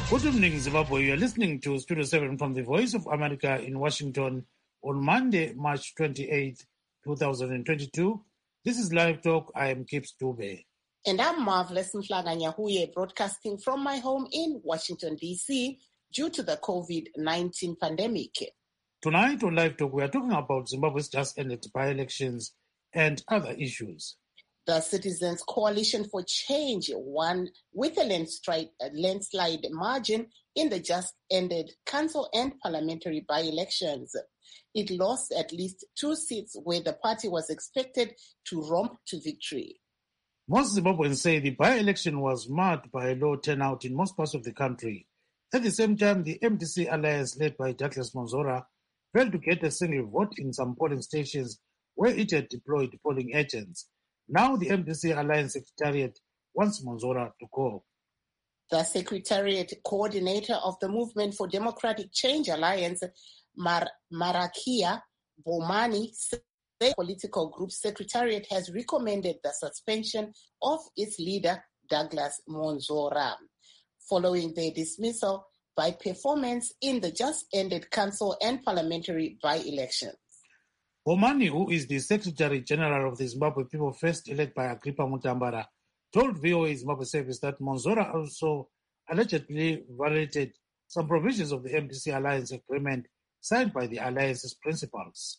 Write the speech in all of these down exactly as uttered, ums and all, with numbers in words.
Good evening, Zimbabwe. You are listening to Studio seven from the Voice of America in Washington on Monday, March twenty-eighth, twenty twenty-two. This is Live Talk. I am Kip Stube. And I'm Marvelous Mflaganyahuye, broadcasting from my home in Washington, D C, due to the COVID nineteen pandemic. Tonight on Live Talk, we are talking about Zimbabwe's just ended by-elections and other issues. The Citizens Coalition for Change won with a landslide, a landslide margin in the just-ended council and parliamentary by-elections. It lost at least two seats where the party was expected to romp to victory. Most Zimbabweans say the by-election was marked by a low turnout in most parts of the country. At the same time, the M D C alliance led by Douglas Monzora failed to get a single vote in some polling stations where it had deployed polling agents. Now the M D C Alliance Secretariat wants Monzora to go. The Secretariat coordinator of the Movement for Democratic Change Alliance, Mar- Marakia Bomani, said the political group Secretariat has recommended the suspension of its leader, Douglas Monzora, following their dismissal by performance in the just-ended council and parliamentary by-elections. Bomani, who is the Secretary General of the Zimbabwe People First, elect by Agrippa Mutambara, told V O A Zimbabwe Service that Monzora also allegedly violated some provisions of the M D C Alliance agreement signed by the Alliance's principals.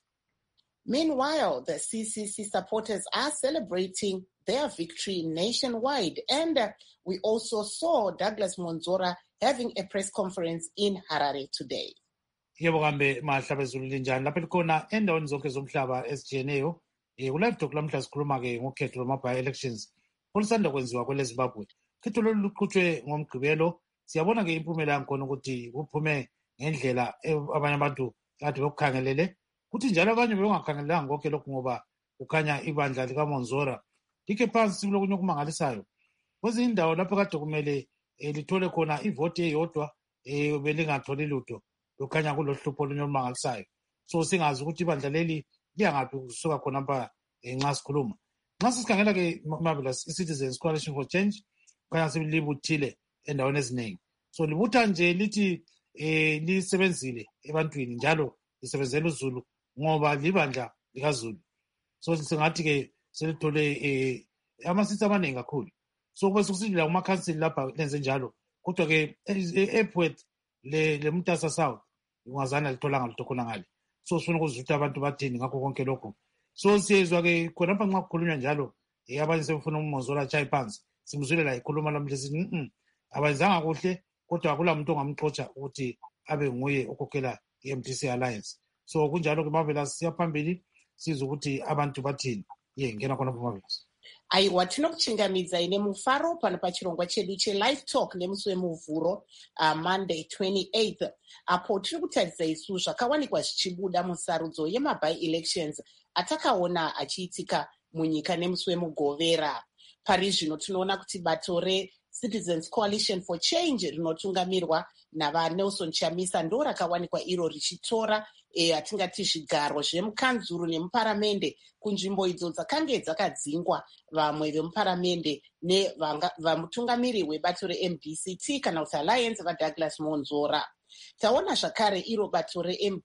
Meanwhile, the C C C supporters are celebrating their victory nationwide, and uh, we also saw Douglas Monzora having a press conference in Harare today. Yebo kambe mahlaba ezulu linjani lapha likhona endaweni zonke zomhlaba ezijiyeneyo eh kulive talk lamhla sikhuluma ke ngokhetho lwama elections olusanda kwenziwa kwele Zimbabwe. Khetho lolu luqhutshwe ngomgqibelo, siyabona ke impumela yakhona ukuthi kuphume ngendlela abanye abantu kade bekukhangelele, kuthi njalo abanye bengakhangelelanga konke lokhu ngoba kukhanya ibandla lika Monzora likhe phansi kulokunye okumangalisayo. Kwezinye indawo lapho kade kumele lithole khona ivoti eyodwa eh belingatholi lutho, kukhanya kulohlupho olunye olumangalisayo. So singazi ukuthi ibandla leli liyangaphi kusuka khona pha nxa sikhuluma. Nxa sikhangela ke Marvelous, i-Citizens Coalition for Change kukhanya selibuthile endaweni eziningi. So libutha nje lithi eh lisebenzile ebantwini njalo lisebenzela uZulu ngoba libandla likaZulu. So singathi ke selithole eh amasitha amaningi kakhulu. So kube sokusindla kuma council lapha lenze njalo. Kodwa ke ePwet le le Mtasa South ungazana litholanga lutho khona ngale. So sifuna ukuzutha abantu bathini ngakho konke lokho. So siyezwa ke khona lapha nxa kukhulunywa njalo eh abanye sebefuna uMonzora chayi phansi. Simzwile la ikhuluma lamhle sithi mhm abazanga kuhle kodwa akula umuntu ongamxotsha ukuthi abe nguye okhokhela i-M D C Alliance. So kunjalo ke Marvelous siyaphambili sizwe ukuthi abantu bathini. Ye ngena khona ku Marvelous. Aiwa, tinokuchingamidza ine mufaro pano pachirongwa chedu cheLive Talk nemusi wemuvhuro uh, Monday twenty-eighth, apo tiri kutaridza isu zvakawanikwa zvichibuda musarudzo yemaby-elections atakaona achiitika munyika nemusi wemugovera. Pari zvino tinoona kuti bato reCitizens Coalition for Change rinotungamirwa navaNelson Chamisa ndo rakawanikwa iro richitora e, atingati zvigaro zvemukanzuru nemuparamende kunzvimbo idzo dzakange dzakadzingwa vamwe vemuparamende nevamutungamiri webato reM D C T kana kuti Alliance vaDouglas Monzora. Taona zvakare iro bato reM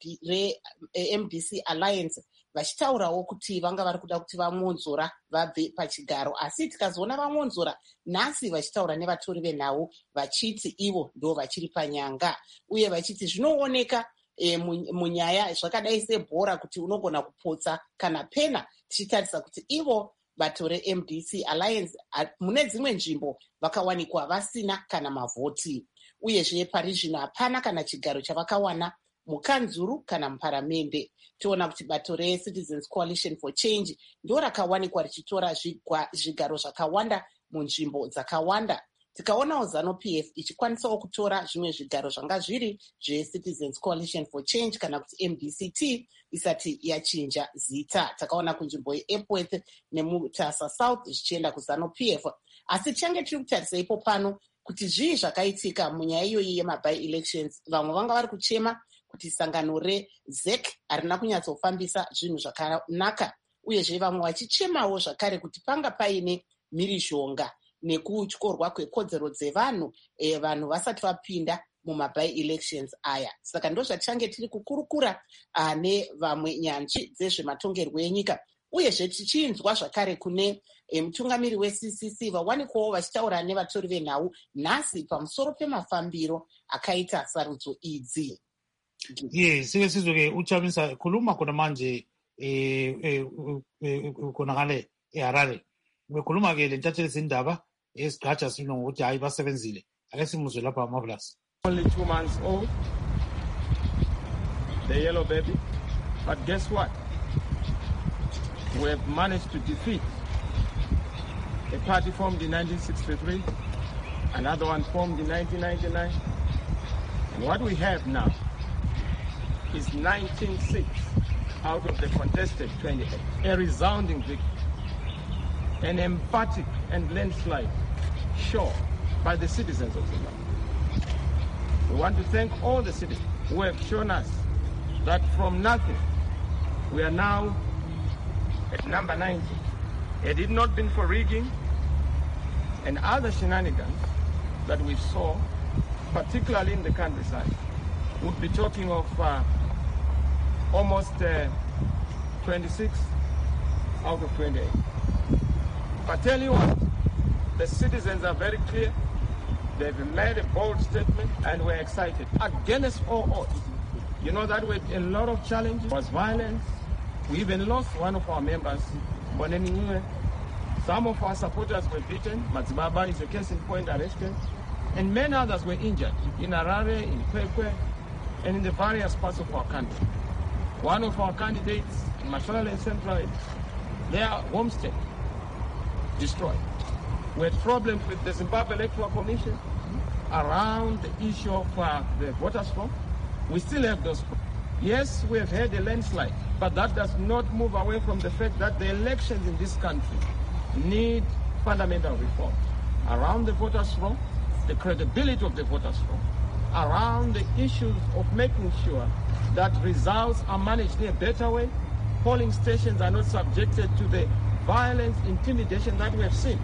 D C Alliance vachitaurawo kuti vanga vari kuda kuti vaMonzora vabve pachigaro, asi tikazoona vaMonzora nhasi vachitaura nevatori venhau vachiti ivo ndo vachiri panyanga uye vachiti zvinooneka e, munyaya zvakadai sebhora kuti unogona kupotsa kana pena, tichitarisa kuti ivo bato reM D C Alliance mune dzimwe nzvimbo vakawanikwa vasina kana mavhoti, uyezve pari zvino hapana kana chigaro chavakawana mukanzuru kana muparamende. Tiona kuti bato reCitizens Coalition for Change ndo rakawanikwa richitora zvigaro zvakawanda munzvimbo dzakawanda. Tikaonawo ZANU-P F ichikwanisawo kutora zvimwe zvigaro zvanga zviri zveCitizens Coalition for Change kana kuti M D C T isati yachinja zita. Takaona kunzvimbo yeEpworth neMutasa South zvichienda kuZANU-P F. Asi change tiri kutarisa ipo pano kuti zvii zvakaitika munyaya iyoyi yemaby-elections. Vamwe vanga vari kuchema kuti sangano reZ E C harina kunyatsofambisa zvinhu zvakanaka, uyezve vamwe vachichemawo zvakare kuti panga paine mhirizhonga nekutyorwa kwekodzero dzevanhu e, vanhu vasati vapinda mumabi-elections aya. Saka ndo zvatichange tiri kukurukura uh, nevamwe nyanzvi dzezvematongerwo enyika, uyezve tichinzwa zvakare kune e, mutungamiri we-C C C vawanikwawo vachitaura nevatori venhau nhasi pamusoro pemafambiro akaita sarudzo idzi. Ye sike sizwe uchamisa khuluma khona manje eh khona ngale eHarare bekhuluma ke lentatheli zindaba esigatsha sino ukuthi hayi basebenzile ake simuzwe lapha Marvelous. Only two months old, the yellow baby, but guess what? We have managed to defeat a party formed in nineteen sixty-three, another one formed in nineteen ninety-nine, and what we have now is nineteen six out of the contested twenty-eight, a resounding victory, an emphatic and landslide show by the citizens of Zimbabwe. We want to thank all the citizens who have shown us that from nothing, we are now at number ninety. Had it not been for rigging and other shenanigans that we saw, particularly in the countryside, we'd be talking of uh, almost uh, twenty-six out of twenty-eight. But tell you what, the citizens are very clear. They've made a bold statement and we're excited. Against all odds, you know that with a lot of challenges was violence. We even lost one of our members, Boneni. Some of our supporters were beaten. Matsibaba is a case in point, arrested. And many others were injured in Harare, in Kwekwe, and in the various parts of our country. One of our candidates in Mashalala and Central, their homestead destroyed. We had problems with the Zimbabwe Electoral Commission around the issue of uh, the voters' roll. We still have those problems. Yes, we have had a landslide, but that does not move away from the fact that the elections in this country need fundamental reform around the voters' roll, the credibility of the voters' roll, around the issues of making sure that results are managed in a better way, polling stations are not subjected to the violence, intimidation that we have seen.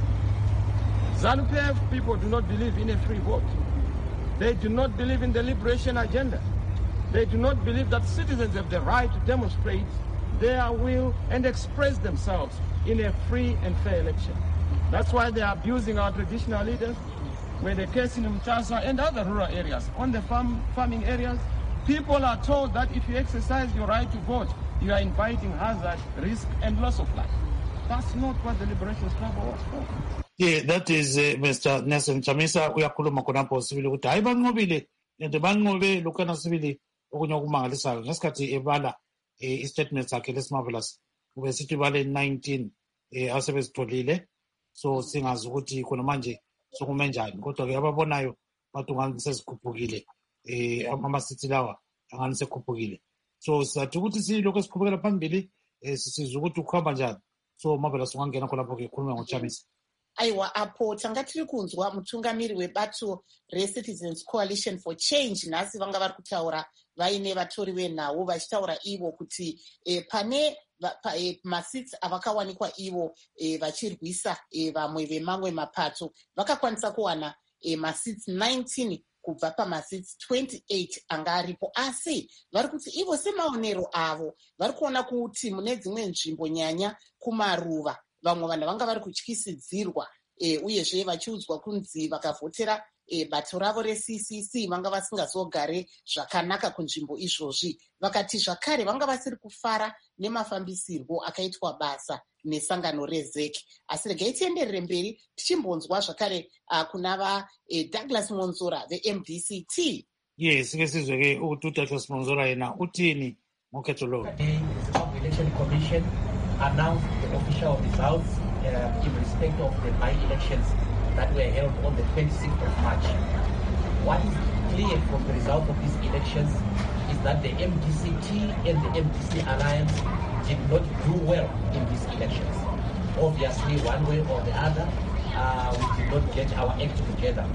ZANU-P F people do not believe in a free vote. They do not believe in the liberation agenda. They do not believe that citizens have the right to demonstrate their will and express themselves in a free and fair election. That's why they are abusing our traditional leaders. When the case in Mtasa and other rural areas, on the farm, farming areas, people are told that if you exercise your right to vote, you are inviting hazard, risk, and loss of life. That's not what the Liberation Struggle was for. Yeah, that is uh, Mister Nelson Chamisa. Uyakhuluma khonapho sibili ukuthi hayi banqobile and banqobe lokana sibili okunye okumangalisayo ngesikhathi ebala i-statement sakhe lesimarvelous ubesithi bale nineteen eh asebezitholile so singazi ukuthi khona manje sokume njani kodwa ke ababonayo bathi ngani sesikhuphukile eh ama-city lawa angani sekhuphukile so sizathi ukuthi silokho esikhuphukela phambili eh sisizwe ukuthi ukuhamba njani so marvelous ungangena khonapho ke khuluma ngoChamisa. Aiwa apo tanga tiri kunzwa mutungamiri webato re-Citizens Coalition for Change nhasi vanga vari kutaura vaine vatori venhau vachitaura ivo kuti e, pane pa, e, masits avakawanikwa ivo e, vachirwisa e, vamwe vemamwe mapato vakakwanisa kuwana e, masits nineteen kubva pamasits twenty-eight anga aripo asi vari kuti ivo semaonero avo vari kuona kuti mune dzimwe nzvimbo nyanya kumaruva vamwe vanhu vanga vari kutyisidzirwa e, uyezve vachiudzwa kunzi vakavhotera e, bato ravo re-C C C vanga vasingazogare zvakanaka kunzvimbo izvozvi vakati zvakare vanga vasiri kufara nemafambisirwo akaitwa basa nesangano rezek asi regai tienderere mberi tichimbonzwa zvakare uh, kuna va e, Douglas Monzora ve-M D C T. Yes, ke sizwe ke ukuthi uDouglas Monzora yena uthini ngokhetho lo. The Zimbabwe Election Commission announced the official results uh, in respect of the by-elections that were held on the twenty-sixth of March. What is clear from the result of these elections is that the M D C T and the M D C Alliance did not do well in these elections. Obviously, one way or the other, uh, we did not get our act together.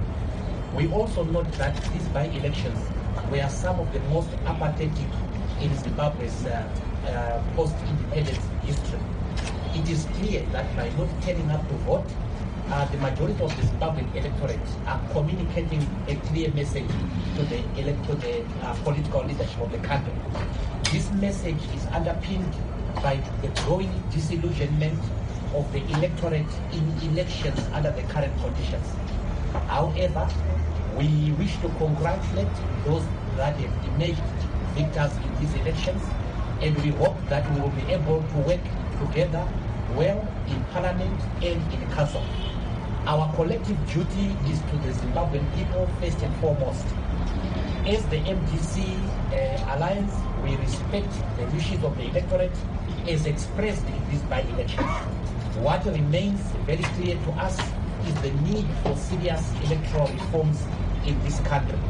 We also note that these by-elections were some of the most apathetic in Zimbabwe's uh, uh, post-independence history. It is clear that by not turning up to vote, uh, the majority of the Zimbabwean electorate are communicating a clear message to the, elect- to the uh, political leadership of the country. This message is underpinned by the growing disillusionment of the electorate in elections under the current conditions. However, we wish to congratulate those that have emerged victors in these elections, and we hope that we will be able to work together well in Parliament and in Council. Our collective duty is to the Zimbabwean people first and foremost. As the M D C uh, Alliance, we respect the wishes of the electorate as expressed in this by-election. What remains very clear to us is the need for serious electoral reforms in this country.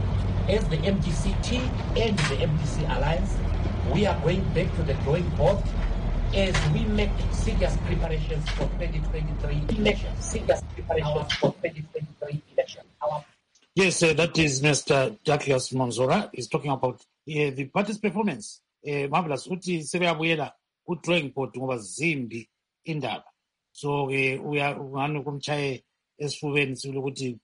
As the M D C T and the M D C Alliance, we are going back to the drawing board as we make serious preparations for twenty twenty-three elections. Serious preparations for twenty twenty-three elections. Our Yes, uh, that is Mister Douglas Monzora. He's talking about uh, the party's performance. Uh, marvelous. Uti sebeyabuyela ku-drawing board ngoba zimbi indaba. So ke uya ngani kumchaye esifubeni sibile ukuthi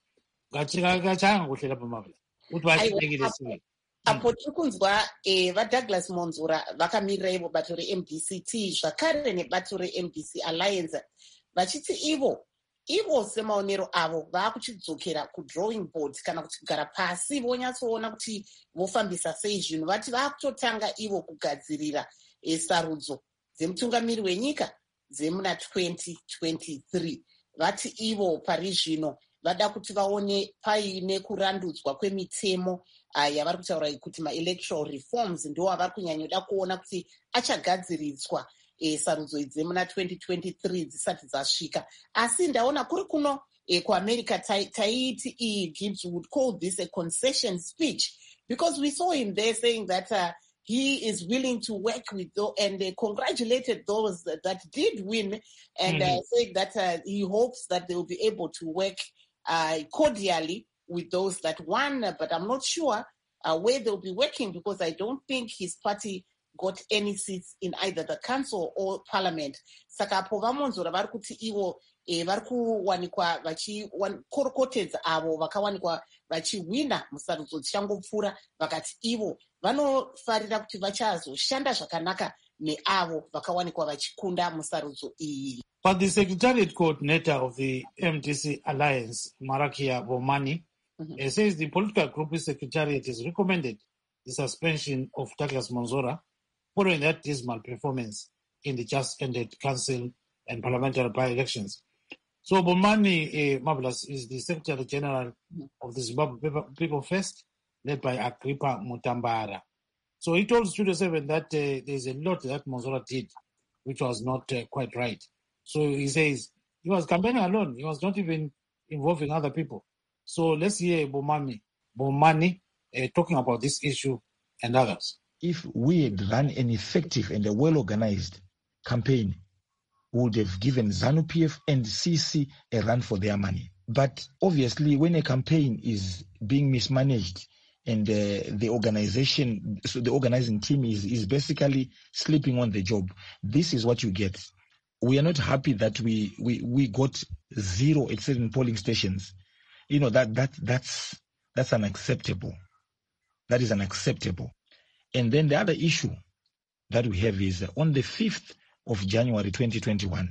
kachanga kuhle lapha marvelous. Uthi bayahlekile sibili. apo tiri kunzwa eh, vadouglas monzura vakamirira ivo bato re-M D C T zvakare nebato re-M D C Alliance vachiti ivo ivo semaonero avo vaakuchidzokera kudrawing board kana kuti kugara pasi vonyatsoona kuti vofambisa sei zvinhu vati vaakutotanga ivo kugadzirira eh, sarudzo dzemutungamiri wenyika dzemuna twenty twenty-three. Vati ivo pari zvino vada kuti vaone paine kurandudzwa kwemitemo uh, yavari kutaura kuti ma-electoral reforms ndo avari kunyanyoda kuona kuti achagadziridzwa e, sarudzo idzi muna twenty twenty-three dzisati dzasvika. Asi ndaona kuri kuno e, kuamerica taiti e, Gibbs would call this a concession speech because we saw him there saying that uh, he is willing to work with those and uh, congratulated those that, that did win and mm-hmm. uh, said that uh, he hopes that they will be able to work uh, cordially with those that won, but I'm not sure uh, where they'll be working because I don't think his party got any seats in either the council or parliament. Saka apo vamonzora vari kuti ivo eh, vari kuwanikwa vachikorokotedza avo vakawanikwa vachiwina musarudzo dzichangopfuura vakati ivo vanofarira kuti vachazoshanda zvakanaka neavo vakawanikwa vachikunda musarudzo iyi. But the Secretariat Coordinator of the M D C Alliance, Marakia Bomani, mm-hmm. says the political group secretariat has recommended the suspension of Douglas Monzora following that dismal performance in the just ended council and parliamentary by-elections. So Bomani uh, Marvelous is the Secretary General of the Zimbabwe People First, led by Agrippa Mutambara. So he told Studio seven that uh, there's a lot that Monzora did, which was not uh, quite right. So he says he was campaigning alone. He was not even involving other people. So let's hear Bomani, Bomani uh, talking about this issue and others. If we had run an effective and a well-organized campaign, we would have given ZANU-P F and C C a run for their money. But obviously, when a campaign is being mismanaged and uh, the organization, so the organizing team is, is basically sleeping on the job, this is what you get. We are not happy that we, we, we got zero at certain polling stations. You know, that, that that's that's unacceptable. That is unacceptable. And then the other issue that we have is on the fifth of January twenty twenty-one,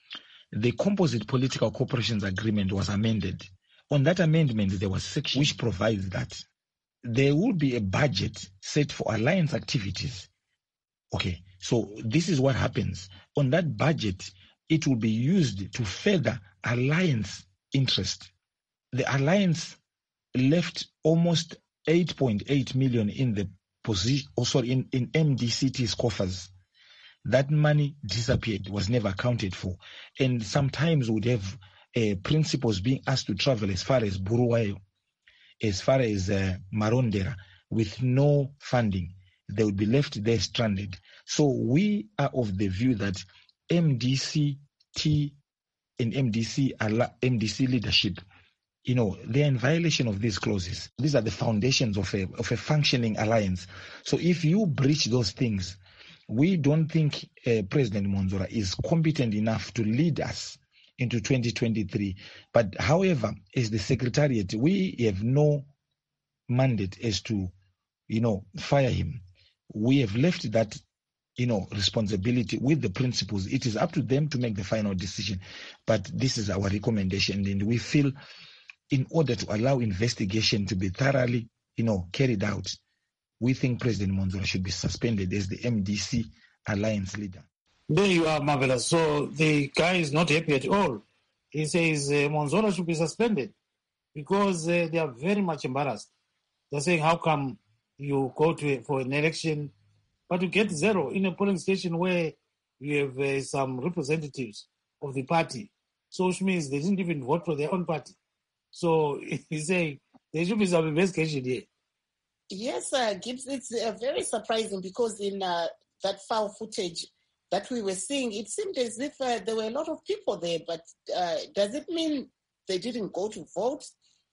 the Composite Political Corporations Agreement was amended. On that amendment, there was a section which provides that there will be a budget set for alliance activities. Okay, so this is what happens. On that budget, it will be used to further alliance interest. The alliance left almost eight point eight million in the position, also in, in M D C T's coffers. That money disappeared, was never accounted for. And sometimes would have uh, principals being asked to travel as far as Buruwayo, as far as uh, Marondera, with no funding. They would be left there stranded. So we are of the view that M D C T and M D C, M D C leadership, you know, they're in violation of these clauses. These are the foundations of a, of a functioning alliance. So if you breach those things, we don't think uh, President Monzora is competent enough to lead us into twenty twenty-three. But however, as the Secretariat, we have no mandate as to, you know, fire him. We have left that, you know, responsibility with the principals. It is up to them to make the final decision. But this is our recommendation, and we feel in order to allow investigation to be thoroughly, you know, carried out, we think President Monzora should be suspended as the M D C Alliance leader. There you are, Marvelous. So the guy is not happy at all. He says uh, Monzora should be suspended because uh, they are very much embarrassed. They're saying, how come you go to for an election, but you get zero in a polling station where you have uh, some representatives of the party? So which means they didn't even vote for their own party. So he's saying there should be some investigation here. Yes, uh, Gibbs, it's uh, very surprising because in uh, that file footage that we were seeing, it seemed as if uh, there were a lot of people there, but uh, does it mean they didn't go to vote?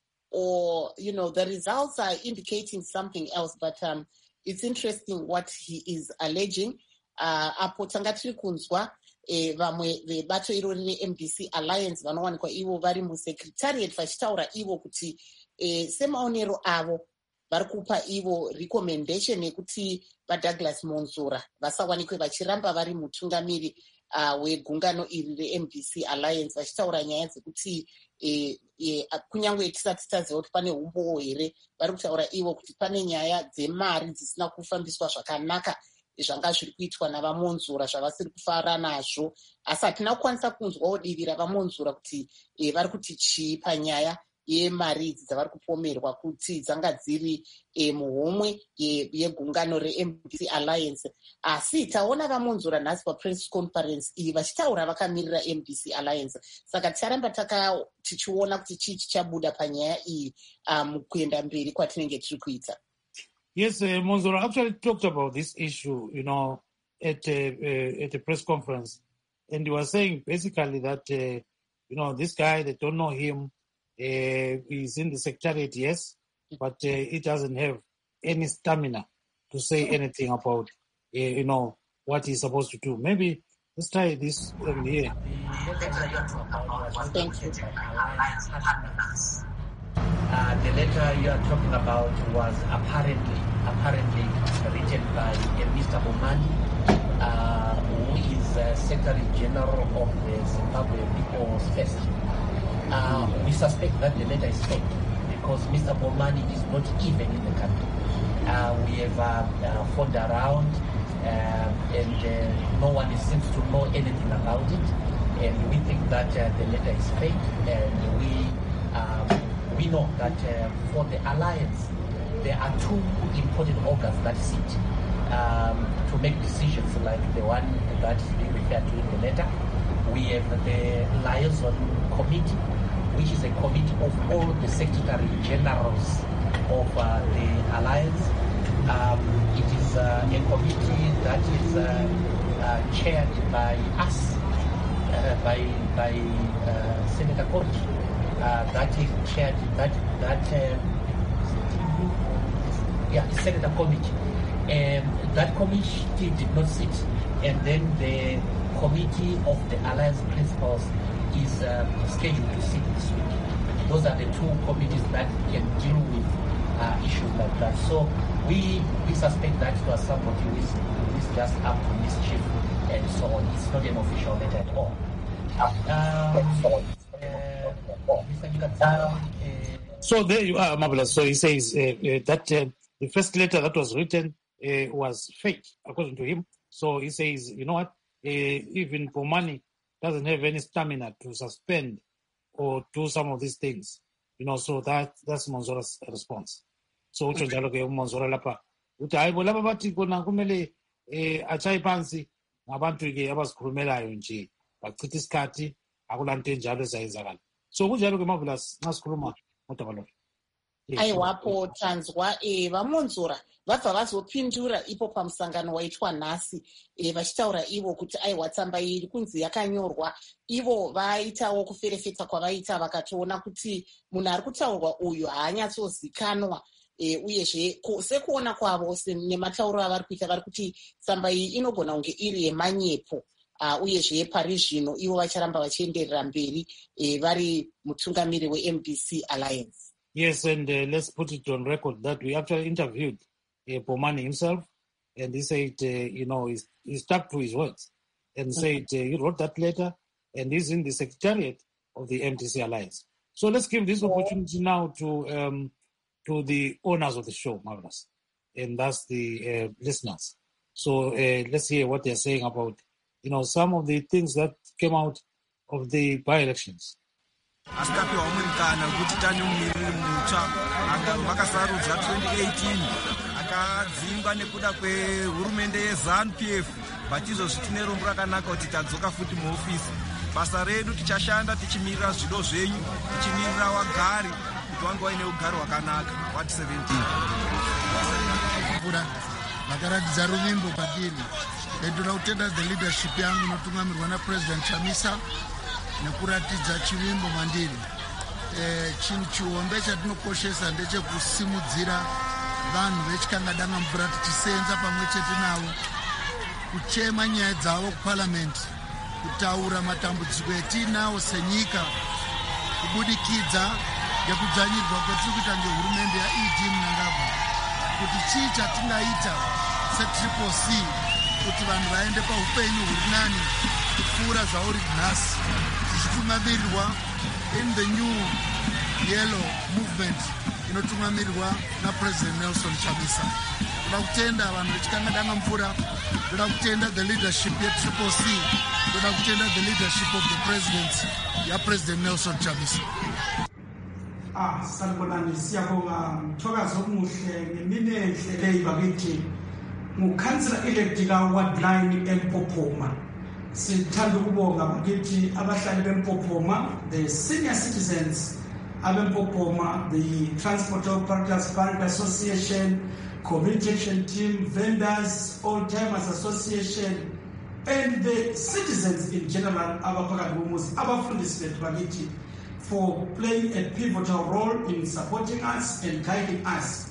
Or, you know, the results are indicating something else, but um, it's interesting what he is alleging. Uh, apo tanga tiri kunzwa eh, vamwe vebato iro rine M D C Alliance vanowanikwa ivo vari musecretariat vachitaura ivo kuti eh, semaonero avo vari kupa ivo recommendation yekuti vaDouglas Monzora vasawanikwe vachiramba vari mutungamiri uh, wegungano iri reM D C Alliance vachitaura nyaya dzekuti e, e, kunyange tisati taziva kuti pane umbowo here. Vari kutaura ivo kuti pane nyaya dzemari dzisina kufambiswa zvakanaka zvanga zviri kuitwa navaMonzora zvavasiri kufara nazvo, asi hatina kukwanisa kunzwawo divi ravaMonzora kuti e, vari kuti chii panyaya yemari idzi dzavari kupomerwa kuti dzanga dziri e, muhomwe yegungano reM D C Alliance. Asi taona vaMonzora nhasi papress conference iyi vachitaura vakamirira M D C Alliance. Saka ticharamba taka tichiona kuti chii chichabuda panyaya iyi mukuenda um, mberi kwatinenge tiri kuita. Yes, uh, Monzora actually talked about this issue, you know, at a, uh, at a press conference. And he was saying basically that, uh, you know, this guy, they don't know him. Uh, he's in the secretariat, yes, but uh, he doesn't have any stamina to say anything about, uh, you know, what he's supposed to do. Maybe let's try this um, here. Thank you. Uh, the letter you are talking about was apparently apparently written by uh, Mister Bomani, uh, who is uh, Secretary General of the Zimbabwe People's First. Uh, we suspect that the letter is fake because Mister Bomani is not even in the country. Uh, we have uh, uh, phoned around uh, and uh, no one seems to know anything about it. And we think that uh, the letter is fake, and we um, we know that uh, for the alliance, there are two important organs that sit um, to make decisions like the one that is being referred to in the letter. We have the liaison committee, which is a committee of all the secretary generals of uh, the alliance. Um, it is uh, a committee that is uh, uh, chaired by us, uh, by by uh, Senator Koch. Uh, that is chaired, that, that, uh, yeah, Senator Committee. And that committee did not sit. And then the committee of the Alliance Principals is uh, scheduled to sit this week. Those are the two committees that can deal with uh, issues like that. So we we suspect that it was somebody who is, who is just up to mischief and so on. It's not an official letter at all. Um, Uh, so there you are, Marvelous. So he says uh, uh, that uh, the first letter that was written uh, was fake, according to him. So he says, you know what, uh, even Bomani doesn't have any stamina to suspend or do some of these things. You know, so that that's Monzora's response. So ucho njalo ke Monzora lapha uthi hayibo laba bathi kona kumele eh achayi phansi ngabantu ke abazikhulumelayo nje bachitha isikhathi akulanto enjalo ezayenzakala. So kunjalo ke Marvelous nxa sikhuluma ngodaba lo. Aiwapo tanzwa e vaMonzora vabva vazopindura ipo pamusangano waitwa nhasi e vachitaura ivo kuti aiwa tsamba iri kunzi yakanyorwa. Ivo vaitawo kuferefeta kwavaita vakatoona kuti munhu ari kutaurwa uyu haanyatsozikanwa. E, uyezve sekuona kwavo nematauro avari kuita vari kuti tsamba iyi inogona kunge iri yemanyepo. uh, uyezve pari zvino ivo vacharamba vachienderera mberi eh, vari mutungamiri we-M D C Alliance. Yes, and uh, let's put it on record that we actually interviewed uh, Bomani himself, and he said, uh, you know, he's, he stuck to his words and said uh, he wrote that letter and he's in the secretariat of the M D C Alliance. So let's give this opportunity now to um, to the owners of the show, Magnus, and that's the uh, listeners. So uh, let's hear what they're saying about, you know, some of the things that came out of the by-elections. Asikapiwa umurikana kuti tani mumiriri mutsva vakasarudza twenty eighteen akadzingwa nekuda kwehurumende yeZANU-P F vachizosvi tine rombo rakanaka kuti tadzoka futi muofisi. Basa redu tichashanda tichimirira zvido zvenyu, tichimirira wagari kuti wange waine ugari hwakanaka. What seventeen vakaratidza ruvimbo kwatiri. Ndoda kutenda the leadership yangu inotungamirwa naPresident Chamisa nekuratidza chivimbo mandiri. Eh, chinhu chihombe chatinokoshesa ndechekusimudzira vanhu vechikangadanga mvura tichisenza pamwe chete navo, kuchema nyaya dzavo kuparliament, kutaura matambudziko etinawo senyika kubudikidza ngekudzvanyirwa kwetiri kuita ngehurumende yaE D Mnangagwa, kuti chii chatingaita setriple C kuti vanhu vaende paupenyu huri nani kupfuura zvauri nhasi, tichitungamirirwa in the new yellow movement inotungamirirwa naPresident Nelson Chamisa. Ndoda kutenda vanhu vechikangadanga mvura, ndoda kutenda the leadership yetriple C, ndoda kutenda the leadership of the president yaPresident Nelson Chamisa. Ah, sanibonani, siyabonga mthokazi omuhle ngemini enhle leyi bakithi ngukhansela elect ka-ward line eMpophoma. Sithanda ukubonga bakithi abahlali beMpophoma, the senior citizens abempophoma, the Transport Operators Bank Association, Community Action Team, Vendors, Old Timers Association, and the citizens in general abaphakathi bomuzi abafundisi bethu bakithi for playing a pivotal role in supporting us and guiding us.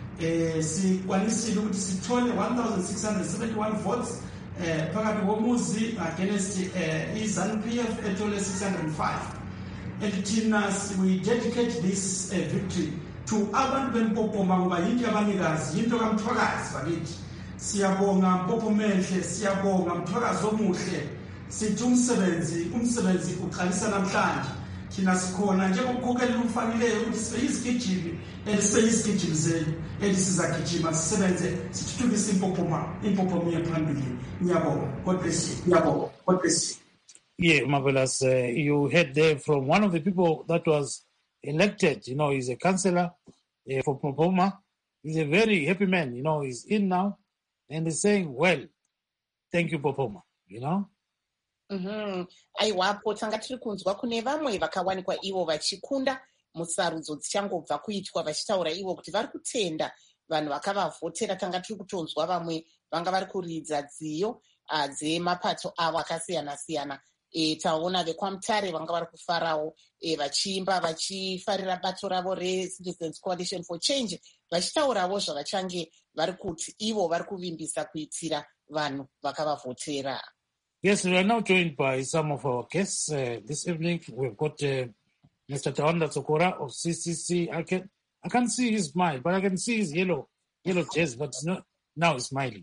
Eh, sikwanisile ukuthi sithole one thousand six hundred seventy-one votes eh, phakathi bomuzi against eh, iZANU-P F ethole six hundred five. And thina we dedicate this uh, victory to abantu beMpophoma ngoba yinto yabanikazi, yinto kaMthwakazi bakithi. Siyabonga Mpophoma enhle, siyabonga Mthwakazi omuhle. Sithi umsebenzi umsebenzi uqalisa namhlanje. Thina sikhona njengomkhokheli umfanileyo ukuthi sibe yizigijimi and sibe yizigijimi zenu and sizagijima sisebenze sithuthukise iMpophoma iMpophoma yaphambili. Ngiyabonga. God bless you. Ngiyabonga. God bless you. Yeah, Marvelous. Uh, you heard there from one of the people that was elected. You know, he's a councillor uh, for Pophoma. He's a very happy man. You know, he's in now and he's saying, well, thank you, Pophoma, you know. Mm-hmm. Aiwapo tanga tiri kunzwa kune vamwe vakawanikwa ivo vachikunda musarudzo dzichangobva kuitwa vachitaura ivo kuti vari kutenda vanhu vakavavhotera. Tanga tiri kutonzwa vamwe vanga vari kuridza dziyo uh, dzemapato avo akasiyana-siyana. E, taona vekwamutare vanga vari kufarawo e, vachiimba vachifarira bato ravo reCitizens Coalition for Change vachitaurawo zvavachange vari kuti ivo vari kuvimbisa kuitira vanhu vakavavhotera. Yes, we are now joined by some of our guests uh, this evening. We've got uh, Mister Tawanda Tsokora of C C C. I can I can't see his smile, but I can see his yellow yellow jersey, but it's not, now he's smiling.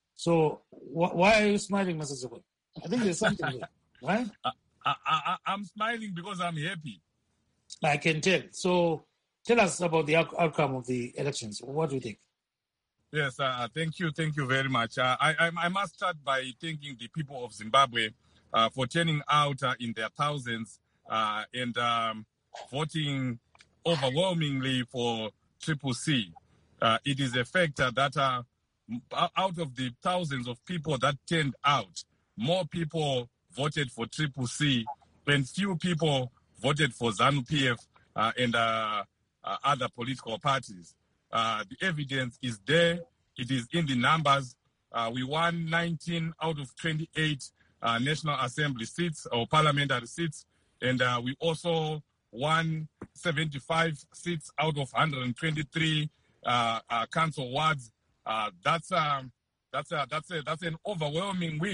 So wh- why are you smiling, Mister Tsokora? I think there's something there. Right? I, I, I, I'm smiling because I'm happy. I can tell. So tell us about the out- outcome of the elections. What do you think? Yes, uh, thank you. Thank you very much. Uh, I, I, I must start by thanking the people of Zimbabwe uh, for turning out uh, in their thousands uh, and um, voting overwhelmingly for Triple C. Uh, it is a factor that uh, out of the thousands of people that turned out, more people voted for Triple C and few people voted for ZANU-P F uh, and uh, uh, other political parties. Uh, the evidence is there. It is in the numbers. Uh, we won nineteen out of twenty-eight uh, National Assembly seats or parliamentary seats. And uh, we also won seventy-five seats out of one hundred twenty-three uh, uh, council wards. Uh, that's, um, that's, a, that's, a, that's an overwhelming win.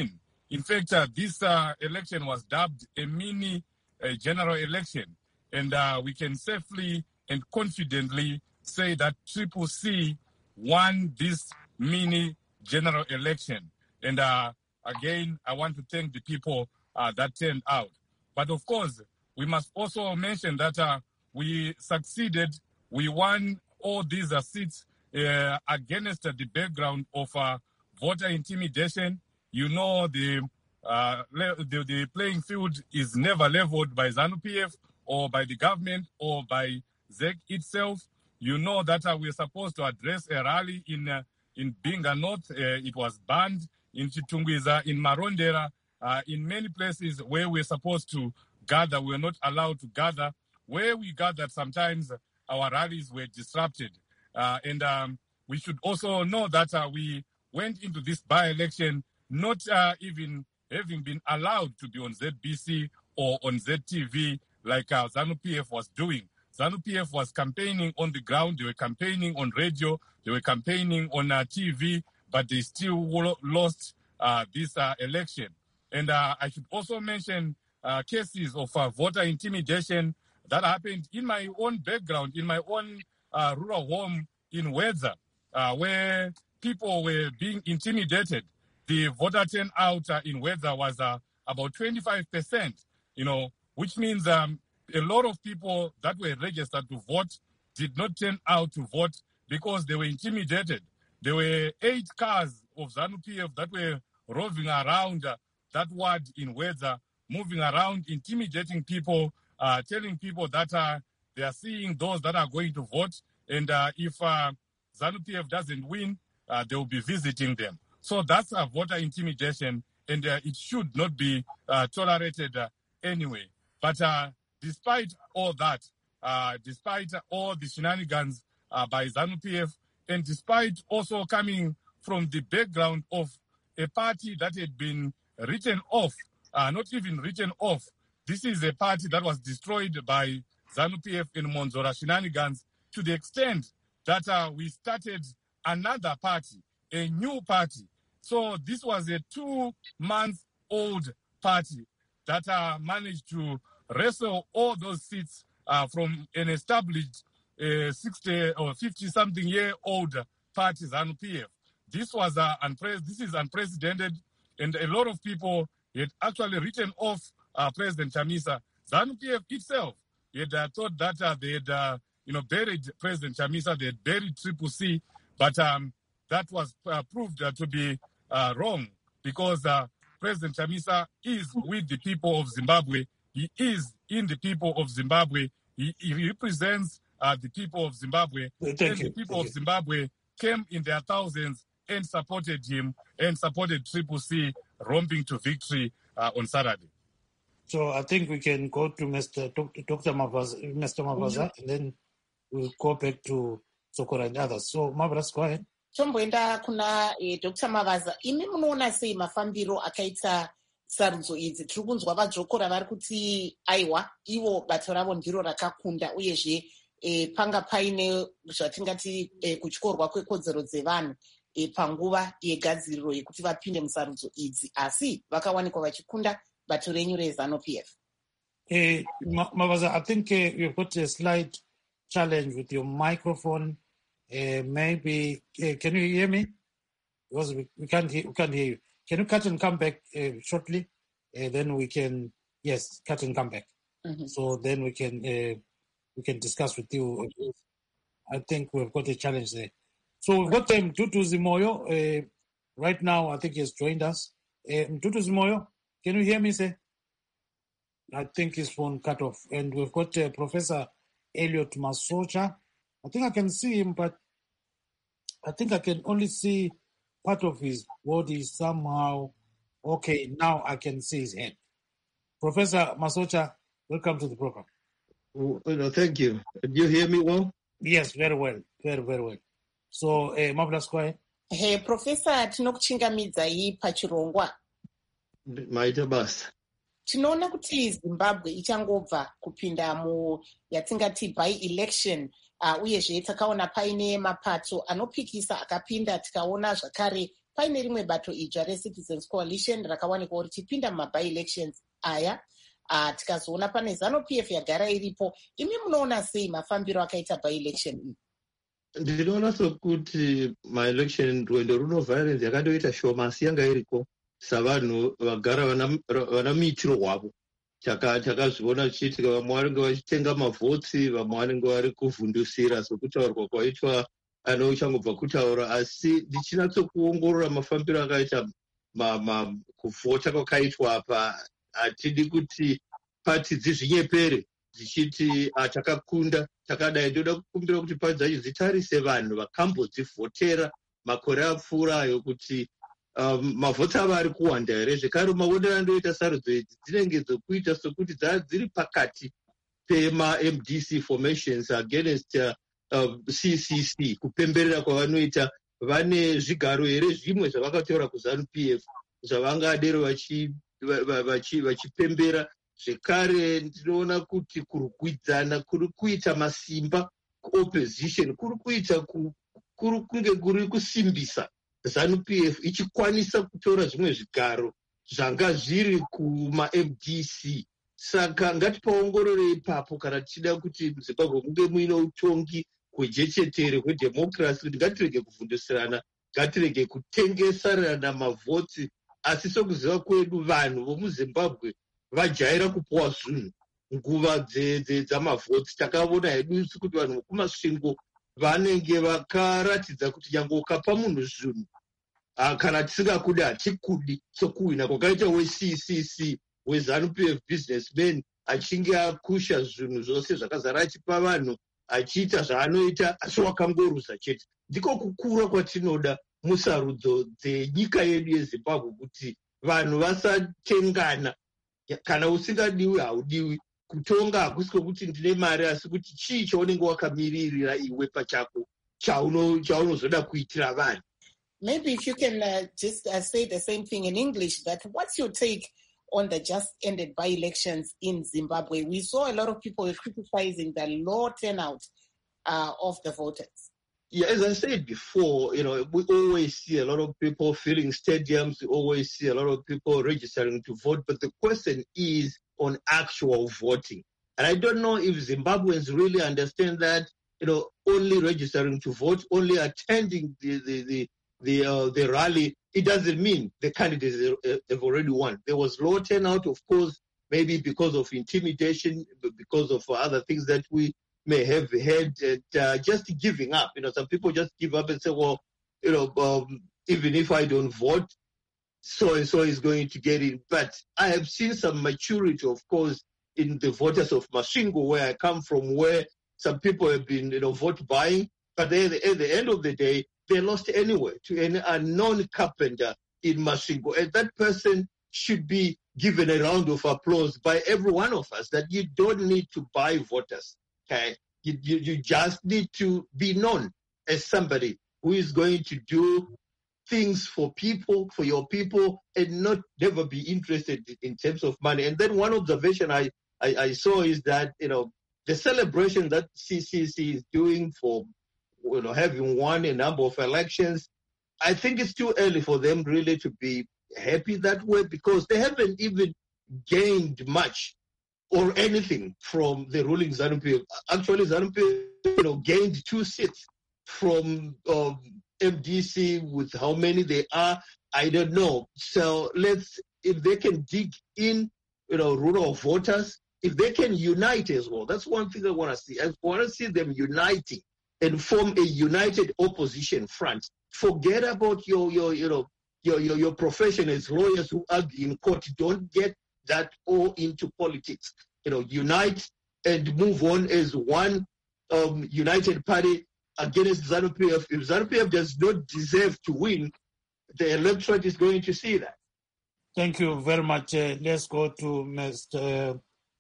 In fact, uh, this uh, election was dubbed a mini uh, general election. And uh, we can safely and confidently say that Triple C won this mini general election. And uh, again, I want to thank the people uh, that turned out. But of course, we must also mention that uh, we succeeded. We won all these uh, seats uh, against uh, the background of uh, voter intimidation. You know, the, uh, the the playing field is never leveled by ZANU-P F or by the government or by Z E C itself. You know that uh, we're supposed to address a rally in uh, in Binga North. Uh, it was banned in Chitungwiza, in Marondera, uh, in many places where we're supposed to gather. We're not allowed to gather. Where we gathered, sometimes our rallies were disrupted. Uh, and um, we should also know that uh, we went into this by-election not uh, even having been allowed to be on Z B C or on Z T V like uh, ZANU-P F was doing. ZANU-P F was campaigning on the ground. They were campaigning on radio. They were campaigning on uh, T V, but they still lost uh, this uh, election. And uh, I should also mention uh, cases of uh, voter intimidation that happened in my own background, in my own uh, rural home in Wedza, uh, where people were being intimidated. The voter turnout uh, in Wedza was uh, about twenty-five percent, you know, which means um, a lot of people that were registered to vote did not turn out to vote because they were intimidated. There were eight cars of ZANU-P F that were roving around uh, that ward in Wedza, moving around, intimidating people, uh, telling people that uh, they are seeing those that are going to vote. And uh, if uh, ZANU-P F doesn't win, uh, they will be visiting them. So that's a voter intimidation, and uh, it should not be uh, tolerated uh, anyway. But uh, despite all that, uh, despite all the shenanigans uh, by ZANU-P F, and despite also coming from the background of a party that had been written off, uh, not even written off, this is a party that was destroyed by ZANU-P F in Monzora shenanigans to the extent that uh, we started another party, a new party. So this was a two-month-old party that uh, managed to wrestle all those seats uh, from an established uh, sixty or fifty-something-year-old party, ZANU-P F. This was uh, unpre- This is unprecedented, and a lot of people had actually written off uh, President Chamisa. ZANU-P F itself had uh, thought that uh, they had, uh, you know, buried President Chamisa. They had buried Triple C, but um, that was uh, proved uh, to be uh, wrong because uh, President Chamisa is with the people of Zimbabwe. He is in the people of Zimbabwe. He, he represents uh, the people of Zimbabwe. Thank and you. the people Thank of you. Zimbabwe came in their thousands and supported him and supported Triple C romping to victory uh, on Saturday. So I think we can go to Mister Doctor Mavaza, Mister Mavaza, and then we'll go back to Sokora and others. So Mavras, go ahead. tomboenda kuna eh, Doctor Mavaza, imi munoona sei mafambiro akaita sarudzo idzi? Tiri kunzwa vadzokora vari kuti aiwa ivo bato ravo ndiro rakakunda, uyezve eh, panga paine zvatingati eh, kutyorwa kwekodzero dzevanhu eh, panguva yegadziriro yekuti vapinde musarudzo idzi, asi vakawanikwa vachikunda bato renyu reZANU-P F. Eh, Ma- Mavaza, I think uh, you've got a slight challenge with your microphone. Uh, maybe, uh, can you hear me? Because we, we can't hear, we can't hear you. Can you cut and come back uh, shortly? Uh, then we can, yes, cut and come back. Mm-hmm. So then we can uh, we can discuss with you. I think we've got a challenge there. So we've got um, Mtutu Zimoyo. Uh, right now, I think he has joined us. Uh, Mtutu Zimoyo, can you hear me, sir? I think his phone cut off. And we've got uh, Professor Elliot Masocha. I think I can see him, but I think I can only see part of his body somehow. Okay, now I can see his head. Professor Masocha, welcome to the program. Oh, no, thank you. Do you hear me well? Yes, very well. Very, very well. So, uh, Marvelous, go ahead. Hey, Professor, tinokuchingamidzai pachirongwa. Maita basa. Tinoona kuti Zimbabwe ichangobva kupinda mu yatingati by election, uh, uyezve takaona paine mapato anopikisa akapinda, tikaona zvakare paine rimwe bato idzva reCitizens Coalition rakawanikwa kuti tipinda mumabielections aya uh, tikazoona pane ZANU-P F yagara iripo. Imi munoona sei mafambiro akaita bieelection iyi? Ndinoona sokuti maelection rwendo runo violence yakandoita shoma asi yanga iriko savanhu vagara vana muitiro hwavo. Takazviona chichiitika, vamwe vanenge vachitenga mavhotsi, vamwe vanenge vari kuvhundusira sokutaurwa kwaitwa ano uchangobva kutaura, asi ndichinatsokuongorora mafambiro akaita kuvhota kwakaitwa apa, hatidi kuti pati dzizvinyepere dzichiti takakunda takadai. Ndoda kukumbira kuti pati dzacho dzitarise vanhu vakambodzivhotera makore apfuura ayo kuti Um, mavhoti avo ari kuwanda here. Zvekare maonero andoita sarudzo idzi dzinenge dzokuita sokuti dzava dziri pakati pema-M D C formations against uh, uh, C C C, kupemberera kwavanoita. Vane zvigaro here zvimwe zvavakatora kuZANU-P F zvavangadero vachipembera. Zvekare ndinoona kuti kurugwidzana kuri kuita masimba opposition, kuri kuita kunge kuri kusimbisa ZANU-P F ichikwanisa kutora zvimwe zvigaro zvanga zviri kuma-M D C. Saka ngatipaongorore ipapo kana tichida kuti muZimbabwe munge muine utongi hwejechetere hwedhemokirasi, kuti ngatirege kuvhundusirana, ngatirege kutengesarana mavhotsi. Asi sokuziva kwedu vanhu vomuZimbabwe vajaira kupuwa zvinhu nguva dzamavhotsi. Takaona hedu kuti vanhu vokumasvingo vanenge vakaratidza kuti nyange ukapa munhu zvinhu kana tisingakudi hatikudi, sokuhwina kwakaita we-C C C weZANU-P F businessman achinge akusha zvinhu zvose zvakazara achipa vanhu achiita zvaanoita, asi wakangoruza chete. Ndiko kukura kwatinoda musarudzo dzenyika yedu yeZimbabwe, kuti vanhu vasatengana. Kana usingadiwi haudiwi. Kutonga hakusi kwekuti ndine mari, asi kuti chii chaunenge wakamiririra iwe pachako chaunozoda kuitira vanhu. Maybe if you can uh, just uh, say the same thing in English, that what's your take on the just ended by-elections in Zimbabwe? We saw a lot of people criticizing the low turnout uh, of the voters. Yeah, as I said before, you know, we always see a lot of people filling stadiums. We always see a lot of people registering to vote. But the question is on actual voting. And I don't know if Zimbabweans really understand that, you know, only registering to vote, only attending the the the the, uh, the rally, it doesn't mean the candidates have already won. There was low turnout, of course, maybe because of intimidation, because of other things that we may have had, and, uh, just giving up. You know, some people just give up and say, well, you know, um, even if I don't vote, so-and-so is going to get in. But I have seen some maturity, of course, in the voters of Masvingo, where I come from, where some people have been, you know, vote buying. But they, at the end of the day, they lost anyway to an unknown carpenter in Masvingo. And that person should be given a round of applause by every one of us, that you don't need to buy voters. Okay? You, you, you just need to be known as somebody who is going to do things for people, for your people, and not never be interested in terms of money. And then one observation I, I, I saw is that, you know, the celebration that C C C is doing for, you know, having won a number of elections, I think it's too early for them really to be happy that way, because they haven't even gained much or anything from the ruling ZANU-P F. Actually, ZANU-P F, you know, gained two seats from um, M D C. With how many they are, I don't know. So let's, if they can dig in, you know, rural voters, if they can unite as well. That's one thing I want to see. I want to see them uniting and form a united opposition front. Forget about your, your, you know, your, your, your profession as lawyers who argue in court. Don't get that all into politics. You know, unite and move on as one um, united party against ZANU-P F. If ZANU-P F does not deserve to win, the electorate is going to see that. Thank you very much. Uh, let's go to Mister Uh,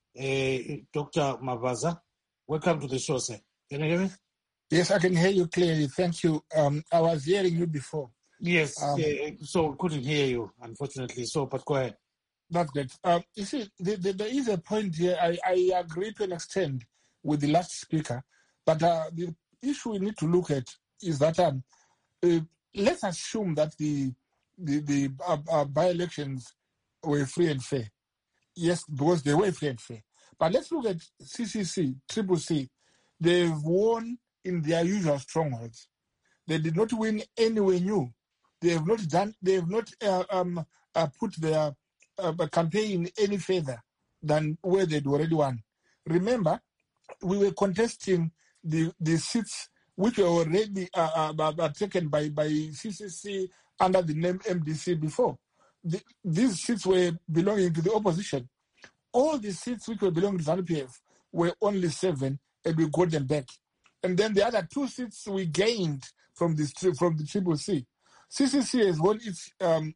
uh, Doctor Mavaza. Welcome to the show, sir. Can you hear me? Yes, I can hear you clearly. Thank you. Um, I was hearing you before. Yes, Um, uh, so couldn't hear you, unfortunately. So, but go ahead. That's good. Um, you see, the, the, there is a point here. I, I agree to an extent with the last speaker, but uh, the issue we need to look at is that um, uh, let's assume that the the, the uh, uh, by-elections were free and fair. Yes, because they were free and fair. But let's look at C C C, Triple C. They've won in their usual strongholds. They did not win anywhere new. They have not done. They have not uh, um, uh, put their uh, campaign any further than where they'd already won. Remember, we were contesting the the seats which were already uh, uh, uh, taken by by C C C under the name M D C before. The, these seats were belonging to the opposition. All the seats which were belonging to ZANU P F were only seven, and we got them back. And then the other two seats we gained from this from the Triple C. C C C has won its um,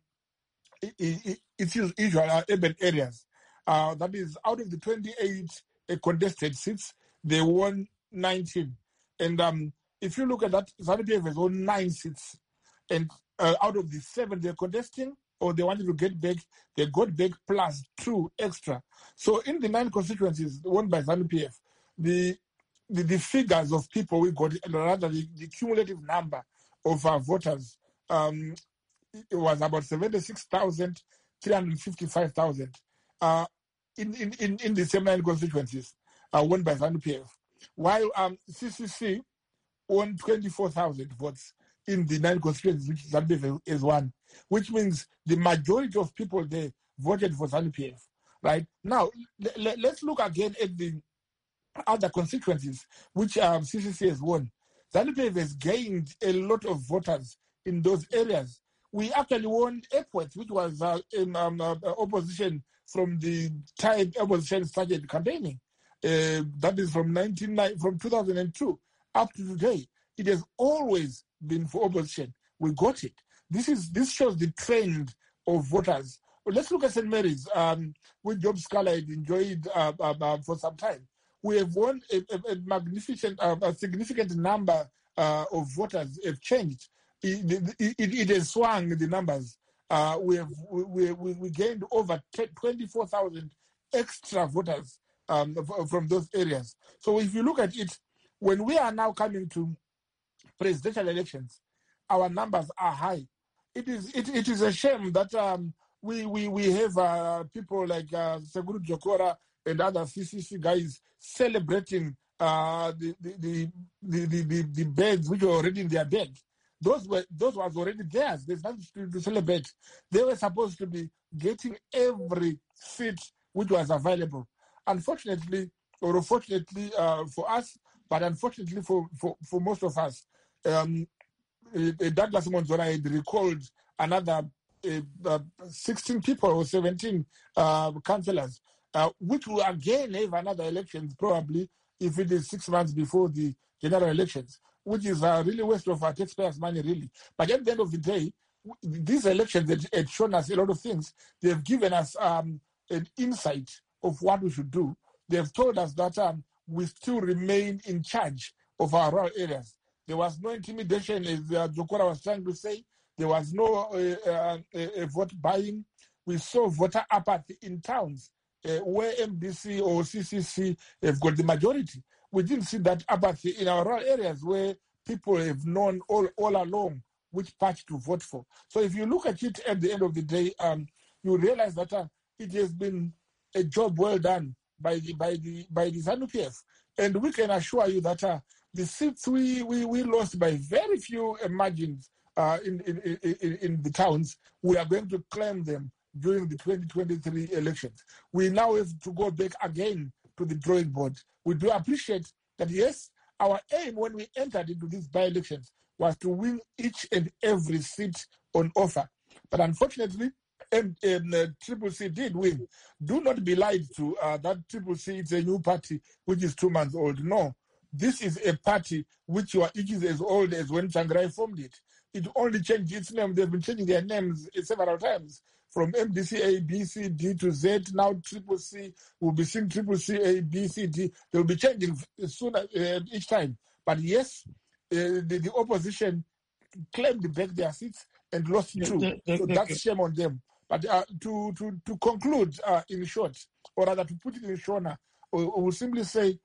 its usual urban areas. Uh, that is, out of the twenty-eight uh, contested seats, they won nineteen. And um, if you look at that, ZANU P F has won nine seats. And uh, out of the seven they're contesting, or they wanted to get back, they got back plus two extra. So in the nine constituencies won by ZANU P F, the, the the figures of people we got, rather the, the cumulative number of our voters, um, it was about seventy-six thousand three hundred fifty-five thousand uh, in, in, in, in the same nine constituencies uh, won by ZANU P F. While um, C C C won twenty-four thousand votes in the nine constituencies which ZANU P F is won, which means the majority of people there voted for ZANU P F. Right? Now, l- let's look again at the other constituencies which um, C C C has won. ZANU P F has gained a lot of voters in those areas. We actually won Epworth, which was uh, in um, uh, opposition from the time opposition started campaigning. Uh, that is from nineteen from two thousand two up to today. It has always been for opposition. We got it. This is this shows the trend of voters. Well, let's look at Saint Mary's, um, which Job Scholar had enjoyed uh, uh, uh, for some time. We have won a, a, a magnificent, uh, a significant number uh, of voters have changed. It, it, it, it has swung the numbers. Uh, we have we, we, we gained over twenty-four thousand extra voters um, from those areas. So if you look at it, when we are now coming to presidential elections, our numbers are high. It is it, it is a shame that um, we we we have uh, people like uh, Seguru Jokora and other C C C guys celebrating uh, the, the, the, the, the, the, the beds which were already in their bed. Those were those was already theirs. There's nothing to, to celebrate. They were supposed to be getting every seat which was available. Unfortunately, or unfortunately uh, for us, but unfortunately for, for, for most of us, um, uh, Douglas Monzora had recalled another uh, uh, sixteen people or seventeen uh, councillors, uh, which will again have another elections probably if it is six months before the general elections, which is a really waste of our taxpayers' money, really. But at the end of the day, these elections have, have shown us a lot of things. They have given us um, an insight of what we should do. They have told us that um, we still remain in charge of our rural areas. There was no intimidation, as uh, Jokora was trying to say. There was no uh, uh, uh, vote buying. We saw voter apathy in towns uh, where M D C or C C C have got the majority. We didn't see that apathy in our rural areas where people have known all, all along which party to vote for. So if you look at it at the end of the day, um, you realize that uh, it has been a job well done by the by the by the ZANU P F, and we can assure you that uh, the seats we, we, we lost by very few margins uh, in, in, in in the towns, we are going to claim them during the twenty twenty-three elections. We now have to go back again to the drawing board. We do appreciate that, yes, our aim when we entered into these by-elections was to win each and every seat on offer. But unfortunately, and, and uh, Triple C did win. Do not be lied to uh, that Triple C is a new party which is two months old. No, this is a party which is as old as when Tsvangirai formed it. It only changed its name. They've been changing their names several times, from M D C A, B, C, D to Z. Now Triple C will be seeing Triple C A, B, C, D. They'll be changing sooner uh, each time. But yes, uh, the, the opposition claimed back their seats and lost two. So that's shame on them. But uh, to, to, to conclude uh, in short, or rather to put it in shorter, we will simply say,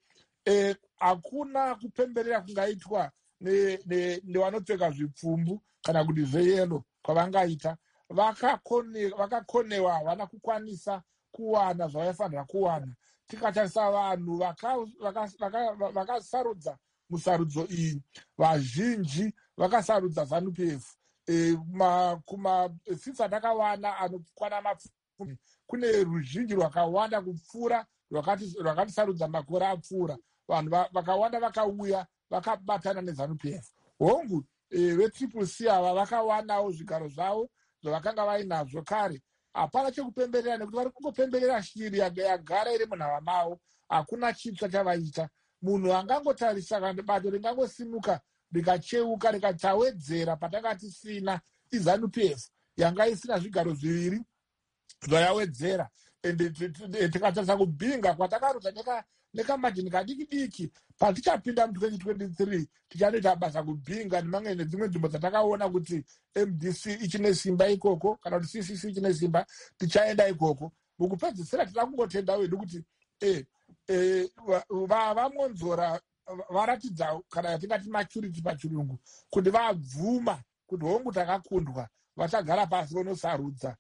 hakuna kupemberera kungaitwa nevanopfeka zvipfumbu kana kuti zveyero kwavangaita. vakakonewa havana kukwanisa kuwana zvavaifanira kuwana. Tikatarisa vanhu vakasarudza musarudzo iyi, vazhinji vakasarudza ZANU-P F. Kumasitsi atakawana anokwana mapfumi, kune ruzhinji rwakawanda kupfuura rwakatisarudza makore apfuura. Vanhu vakawanda vakauya vakabatana neZANU-P F. Hongu vetriple C ava vakawanawo zvigaro zvavo zvavakanga vainazvo kare. Hapana chekupemberera nekuti vari kungopemberera shiri yagara iri munhava mavo. Hakuna chitsva chavaita. Munhu angangotarisa kana bato ringangosimuka rikacheuka rikatawedzera patanga tisina iZANU-P F yanga isina zvigaro zviviri zvayawedzera. Ende tikatarisa kubhinga kwatakarudza nekamadhini kadiki diki, patichapinda mu-twenty twenty-three tichanoita basa kubhinga nemamwe nedzimwe nzvimbo dzatakaona kuti M D C ichine simba ikoko kana kuti C C C ichine simba, tichaenda ikoko. Mukupedzisira tida kungotenda wedu kuti eh eh vamonzora varatidza kana yatingati maturity pachirungu kuti vabvuma kuti hongu takakundwa, vachagara pasi vonosarudza.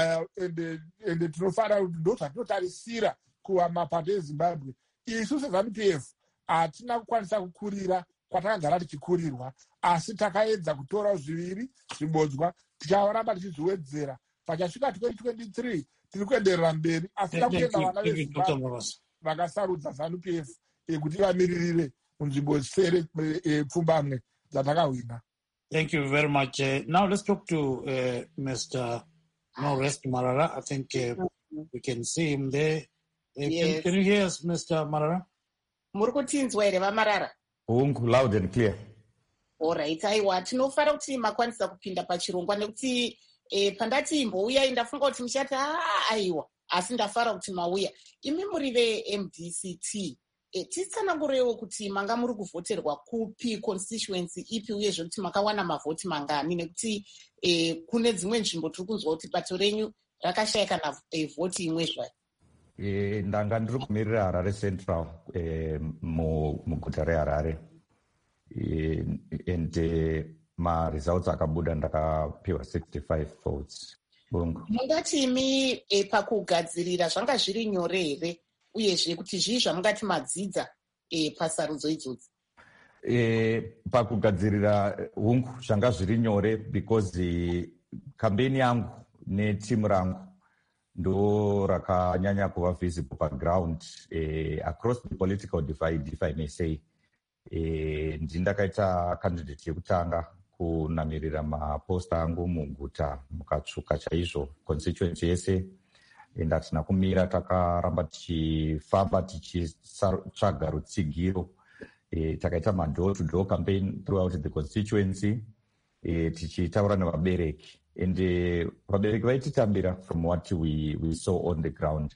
Ende tinofanira kuti ndo zvatinotarisira kumapato eZimbabwe. Isu seZANU-P F hatina kukwanisa kukurira kwatakagara tichikurirwa, asi takaedza kutora zviviri zvibodzwa, ticharamba tichizviwedzera. Pachasvika twenty twenty-three tiri kuenderera mberi, asi takuenda vana veZimbabwe vakasarudza ZANU-P F kuti vamiririre munzvimbo sere pfumbamwe dzatakahwina. Thank you very much. Uh, now let's talk to uh, Mister No Rest Marara. I think uh, we can see him there. Uh, Yes. can, can you hear us, Mister Marara? Muri kutinzwa here vaMarara? Hungu, loud and clear. Alright, aiwa, tinofara kuti makwanisa kupinda pachirongwa nekuti eh, pandati imbouya ndafunga kuti muchati ah aiwa, asi ndafara kuti mauya. Imi muri ve-M D C T, eh, titsanangurewo kuti manga muri kuvhoterwa kupi, constituency ipi, uyezve kuti makawana mavhoti mangani, nekuti eh, kune dzimwe nzvimbo tiri kunzwa kuti bato renyu rakashayika na eh, vhoti imwe zvayo. E, ndanga ndiri kumirira Harare Central e, muguta reHarare e, and e, maresults akabuda ndakapiwa sixty-five votes. Bungu. Mungati imi e, pakugadzirira zvanga zviri nyore here, uyezve kuti zvii zvamungati madzidza e, pasarudzo idzodzi? E, pakugadzirira hungu zvanga zviri nyore because e, kambeni yangu netimu rangu ndo rakanyanya kuva visible paground eh, across the political divide, if I may say. Eh, ndindakaita candidate yekutanga kunamirira maposta angu muguta mukatsvuka chaizvo constituency yese. Ndatina kumira takaramba tichifamba tichitsvaga rutsigiro. Eh, takaita ma-door to door campaign throughout the constituency. Eh, tichitaura nevabereki. And vabereki uh, vaititambira from what we, we saw on the ground.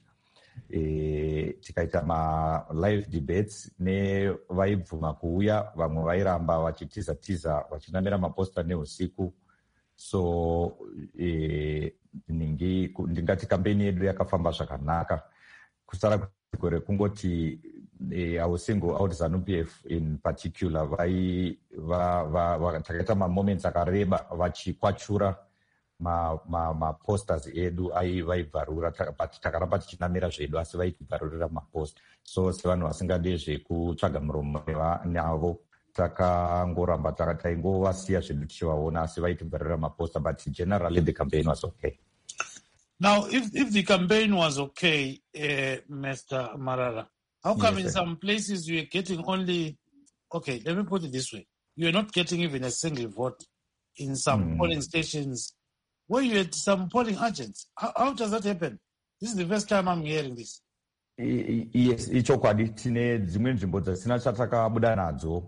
E, tikaita ma live debates ne vaibvuma kuuya, vamwe vairamba vachitiza-tiza vachinamira maposta neusiku. So e, ningi, ndingati kampeni yedu yakafamba zvakanaka. Kusara kure kungoti e, I was single out ZANU-P F in particular vai va va, va takaita ma moments akareba vachikwachura ma ma ma posters edu ai vaibvarura but takaramba tichinamira zvedu asi vaitibvarurira mapost. So sevanhu vasingade zvekutsvaga muromo navo takangoramba taingovasiya zvedu tichivaona asi vaitibvarurira maposta, but generally the campaign was okay. Now, if, if the campaign was okay, uh, Mister Marara, how come yes, in sir. some places you are getting only, okay, let me put it this way, you are not getting even a single vote in some mm. polling stations where you had some polling agents? How, how does that happen? This is the first time I'm hearing this. Yes, ichokwadi tine dzimwe nzvimbo dzisina chatakabuda nadzo,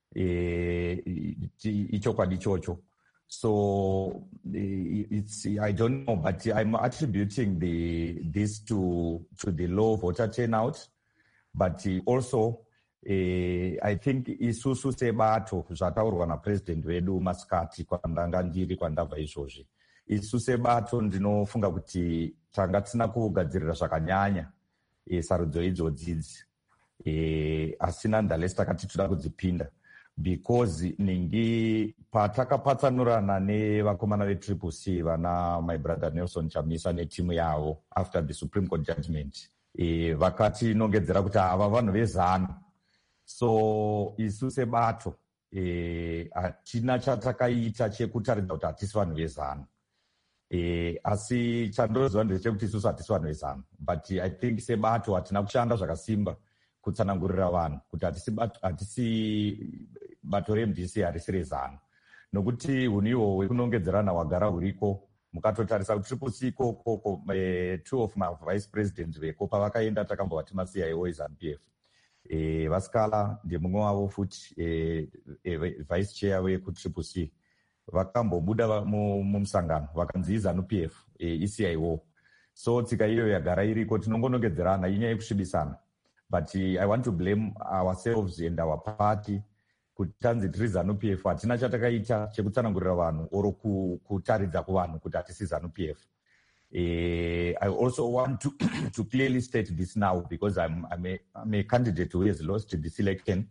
ichokwadi ichocho. So it's, I don't know, but I'm attributing the this to to the low voter turnout, but also uh, I think isusu sebato zvataurwa napresident wedu masikati kwandanga ndiri kwandabva izvozvi. Isusu sebato ndinofunga kuti tanga tisina kugadzirira zvakanyanya e, sarudzo idzodzi e, asina ndalesi takati toda kudzipinda. because ningi patakapatsanurana nevakomana vetriple C vana my brother Nelson Chamisa netimu yavo after the Supreme Court judgment, e, vakati nongedzera kuti ava vanhu vezano. So isu sebato hatina e, chatakaita chekutaridza kuti hatisi vanhu vezano. E, asi chandoziva ndechekuti isusu hatisi vanhu vezano, but I think sebato hatina kushanda zvakasimba kutsanangurira vanhu kuti hatisi bato, hatisi bato re M D C harisi rezano, nokuti hunhu ihwo hwekunongedzerana hwagara huriko. Mukatotarisa kuti triple C ikoko e, two of my vice president veko pavakaenda takambovati masiyaiwo ezanu P F. E, Vaskala ndiye mumwe wavo futi e, e, vice chair wekutriple C vakambobuda mumusangano vakanzi izanu P F e, E C I O. So tsika iyo yagara iriko, tinongonongedzerana inyaya yekusvibisana, but uh, I want to blame ourselves and our party kuti tanzi tiri zanu P F hatina chatakaita chekutsanangurira vanhu oro kutaridza kuvanhu kuti hatisi zanu P F. Uh, I also want to, to clearly state this now because I'm, I'm, a, I'm a candidate who has lost this election.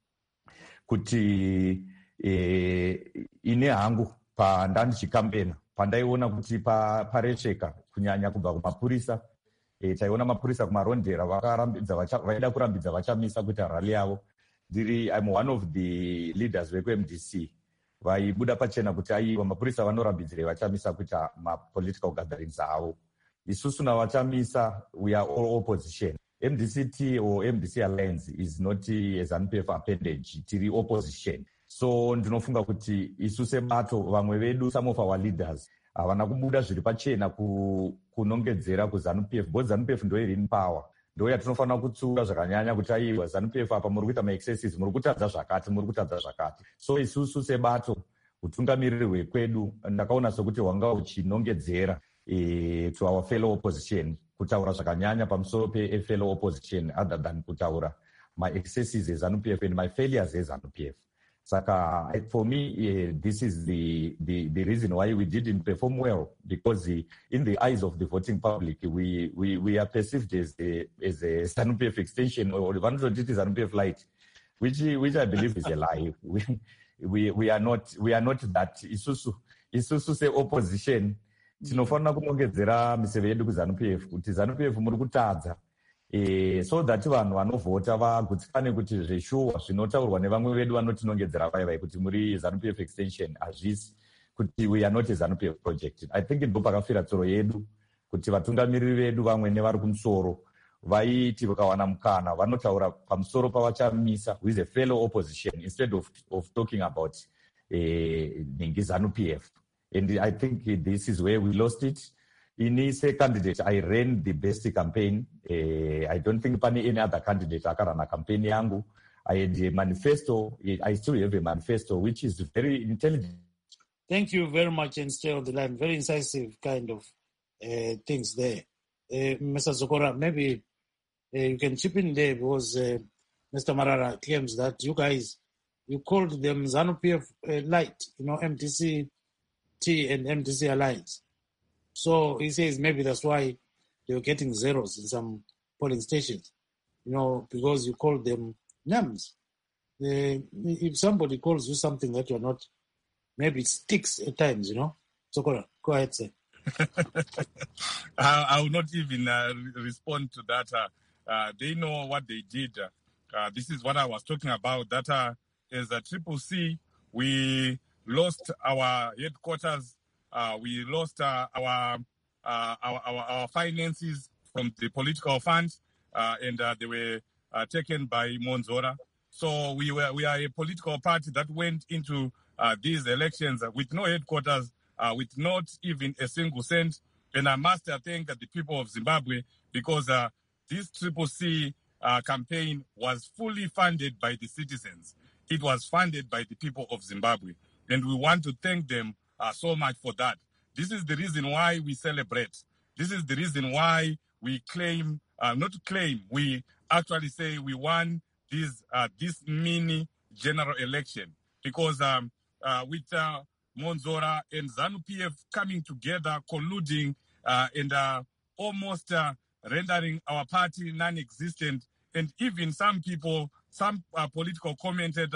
Kuti uh, ine hangu pandandichikambena pandaiona kuti paresheka kunyanya kubva kumapurisa, e, taiona mapurisa kumarondera vakarambidza vaida kurambidza vachamisa kuti rally yavo ndiri I'm one of the leaders veku-M D C vaibuda pachena kuti aiwa mapurisa vanorambidzire vachamisa kuita mapolitical gatherings avo. Isusu navachamisa we are all opposition. M D C T or M D C Alliance is not a ZANU P F appendage, tiri opposition. So ndinofunga kuti isu sebato vamwe vedu, some of our leaders havana kubuda zviri pachena kunongedzera kuZANU P F, because ZANU P F ndo iri in power, ndo yatinofanira kutsura zvakanyanya kuti aiwa ZANU P F apa muri kuita maexcesses, muri kutadza zvakati, muri kutadza zvakati. So isusu sebato utungamiriri hwekwedu ndakaona sokuti hwanga huchinongedzera e, to our fellow opposition, kutaura zvakanyanya pamusoro pe-fellow opposition other than kutaura my-excesses ezanu P F and my failures ezanu P F. Saka, for me, uh, this is the, the, the reason why we didn't perform well, because uh, in the eyes of the voting public, we, we, we are perceived as a, as a ZANU P F extension, or one hundred fifty ZANU P F light, which, which I believe is a lie. We, we, we are not, we are not that. Isusu, isusu se opposition, tinofanira kunongedzera miseve yedu kuZANU P F, kuti ZANU P F muri kutadza. E, so that vanhu vanovhota vagutsikane kuti zveshuwa zvinotaurwa nevamwe vedu vanotinongedzera vaivai kuti muri ZANU P F extension hazvisi, kuti we are not a ZANU P F project. I think ndo pakafira tsoro yedu kuti vatungamiriri vedu vamwe nevari kumusoro vaiti vakawana mukana vanotaura pamusoro pavachamisa with a fellow opposition instead of, of talking about eh, ningi ZANU P F. And I think this is where we lost it. In his candidate, I ran the best campaign. Uh, I don't think any other candidate akarana campaign yangu. I had a manifesto. I still have a manifesto, which is very intelligent. Thank you very much, and stay on the line. Very incisive kind of uh, things there. Uh, Mister Zokora, maybe uh, you can chip in there because uh, Mister Marara claims that you guys, you called them ZANU P F uh, light, you know, M D C T and M D C Alliance. So he says maybe that's why they were getting zeros in some polling stations, you know, because you called them names. Uh, if somebody calls you something that you're not, maybe it sticks at times, you know. So go ahead, sir. I, I will not even uh, respond to that. Uh, uh, they know what they did. Uh, this is what I was talking about, that uh, as a Triple C, we lost our headquarters. Uh, we lost uh, our, uh, our, our our finances from the political funds, uh, and uh, they were uh, taken by Monzora. So we were we are a political party that went into uh, these elections with no headquarters, uh, with not even a single cent. And I must uh, thank the people of Zimbabwe because uh, this Triple C uh, campaign was fully funded by the citizens. It was funded by the people of Zimbabwe, and we want to thank them Uh, so much for that. This is the reason why we celebrate. This is the reason why we claim, uh, not claim, we actually say we won this uh, this mini general election. Because um, uh, with uh, Monzora and ZANU P F coming together, colluding, uh, and uh, almost uh, rendering our party non-existent, and even some people, some uh, political commentators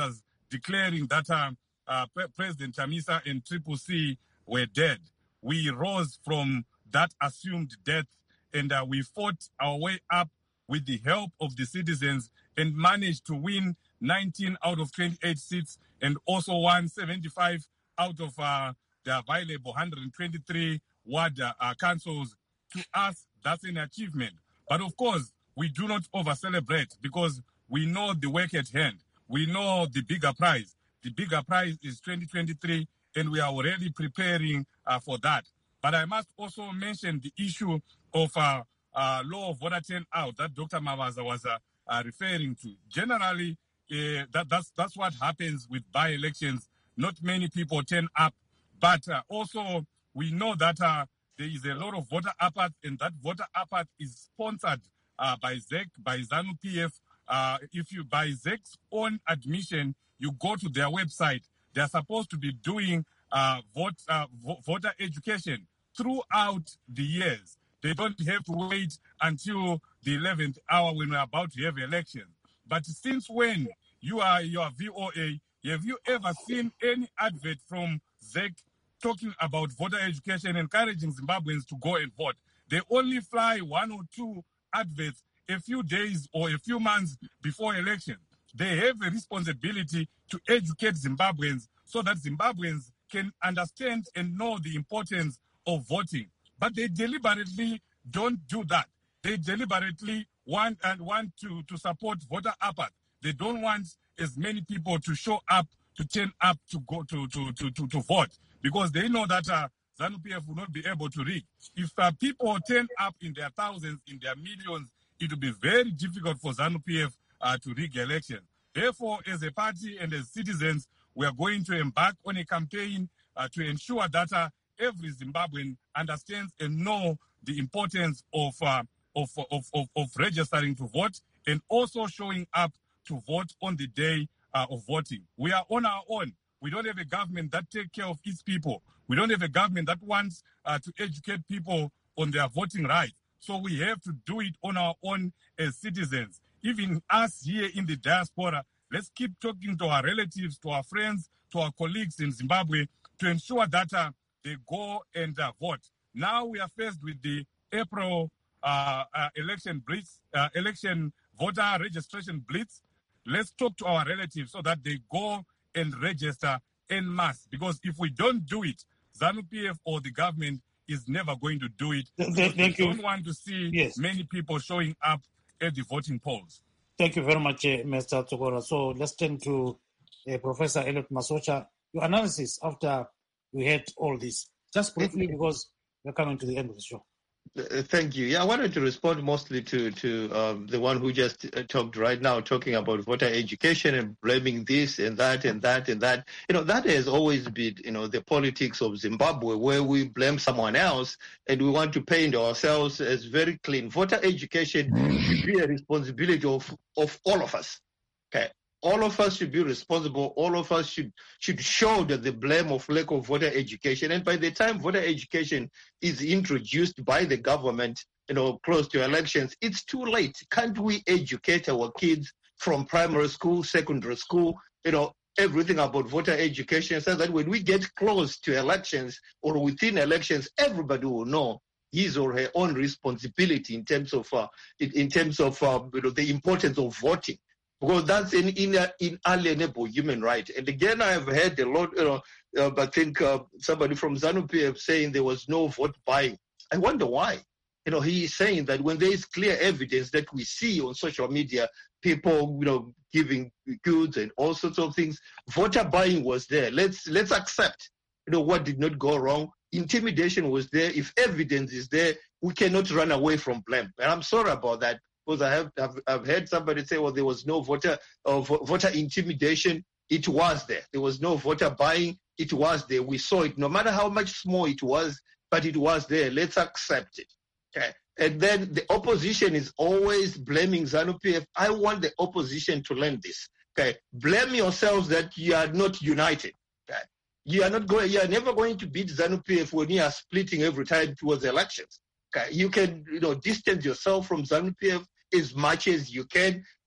declaring that uh, uh, Pre- President Chamisa and Triple C were dead. We rose from that assumed death, and uh, we fought our way up with the help of the citizens and managed to win nineteen out of twenty-eight seats and also won seventy-five out of uh, the available one hundred twenty-three ward uh, uh, councils. To us, that's an achievement. But of course, we do not over-celebrate because we know the work at hand. We know the bigger prize. The bigger prize is twenty twenty-three, and we are already preparing uh, for that. But I must also mention the issue of uh, uh, low voter turnout that Doctor Mabaza was uh, uh, referring to. Generally, uh, that, that's, that's what happens with by-elections. Not many people turn up, but uh, also we know that uh, there is a lot of voter apathy, and that voter apathy is sponsored uh, by Z E C, by ZANU-P F. Uh, if you, by Z E C's own admission, you go to their website, they're supposed to be doing uh, vote, uh, vo- voter education throughout the years. They don't have to wait until the eleventh hour when we're about to have elections. But since when you are your V O A, have you ever seen any advert from Z E C talking about voter education, encouraging Zimbabweans to go and vote? They only fly one or two adverts a few days or a few months before election. They have a responsibility to educate Zimbabweans so that Zimbabweans can understand and know the importance of voting. But they deliberately don't do that. They deliberately want and want to, to support voter apathy. They don't want as many people to show up, to turn up to go to to to to, to vote, because they know that uh, ZANU-P F will not be able to rig. If uh, people turn up in their thousands, in their millions, it will be very difficult for ZANU-P F uh, to rig election. Therefore, as a party and as citizens, we are going to embark on a campaign uh, to ensure that uh, every Zimbabwean understands and know the importance of, uh, of, of, of, of registering to vote and also showing up to vote on the day uh, of voting. We are on our own. We don't have a government that takes care of its people. We don't have a government that wants uh, to educate people on their voting rights. So we have to do it on our own as citizens. Even us here in the diaspora, let's keep talking to our relatives, to our friends, to our colleagues in Zimbabwe to ensure that uh, they go and uh, vote. Now we are faced with the April uh, uh, election blitz, uh, election voter registration blitz. Let's talk to our relatives so that they go and register en masse. Because if we don't do it, ZANU-P F or the government is never going to do it. Th- thank we you. don't want to see Yes. many people showing up at the voting polls. Thank you very much, uh, Mister Tsogora. So let's turn to uh, Professor Elliot Masocha. Your analysis after we heard all this, just briefly, because we're coming to the end of the show. Uh, Thank you. Yeah, I wanted to respond mostly to to um, the one who just uh, talked right now, talking about voter education and blaming this and that and that and that. You know, that has always been, you know, the politics of Zimbabwe, where we blame someone else and we want to paint ourselves as very clean. Voter education should be a responsibility of of all of us. Okay. All of us should be responsible. All of us should should shoulder the blame of lack of voter education. And by the time voter education is introduced by the government, you know, close to elections, it's too late. Can't we educate our kids from primary school, secondary school, you know, everything about voter education, so that when we get close to elections or within elections, everybody will know his or her own responsibility in terms of uh, in, in terms of uh, you know, the importance of voting. Because that's an inalienable human right. And again, I have heard a lot, you know, uh, I think uh, somebody from ZANU-P F saying there was no vote buying. I wonder why. You know, he is saying that when there is clear evidence that we see on social media, people, you know, giving goods and all sorts of things, voter buying was there. Let's let's accept, you know, what did not go wrong. Intimidation was there. If evidence is there, we cannot run away from blame. And I'm sorry about that. Because I have I've, I've heard somebody say, well, there was no voter uh, vo- voter intimidation. It was there. There was no voter buying. It was there. We saw it, no matter how much small it was, but it was there. Let's accept it. Okay. And then the opposition is always blaming ZANU-P F. I want the opposition to learn this. Okay. Blame yourselves that you are not united. Okay. You are not going. You are never going to beat ZANU-P F when you are splitting every time towards elections. Okay. You can, you know, distance yourself from ZANU-P F as much as you can,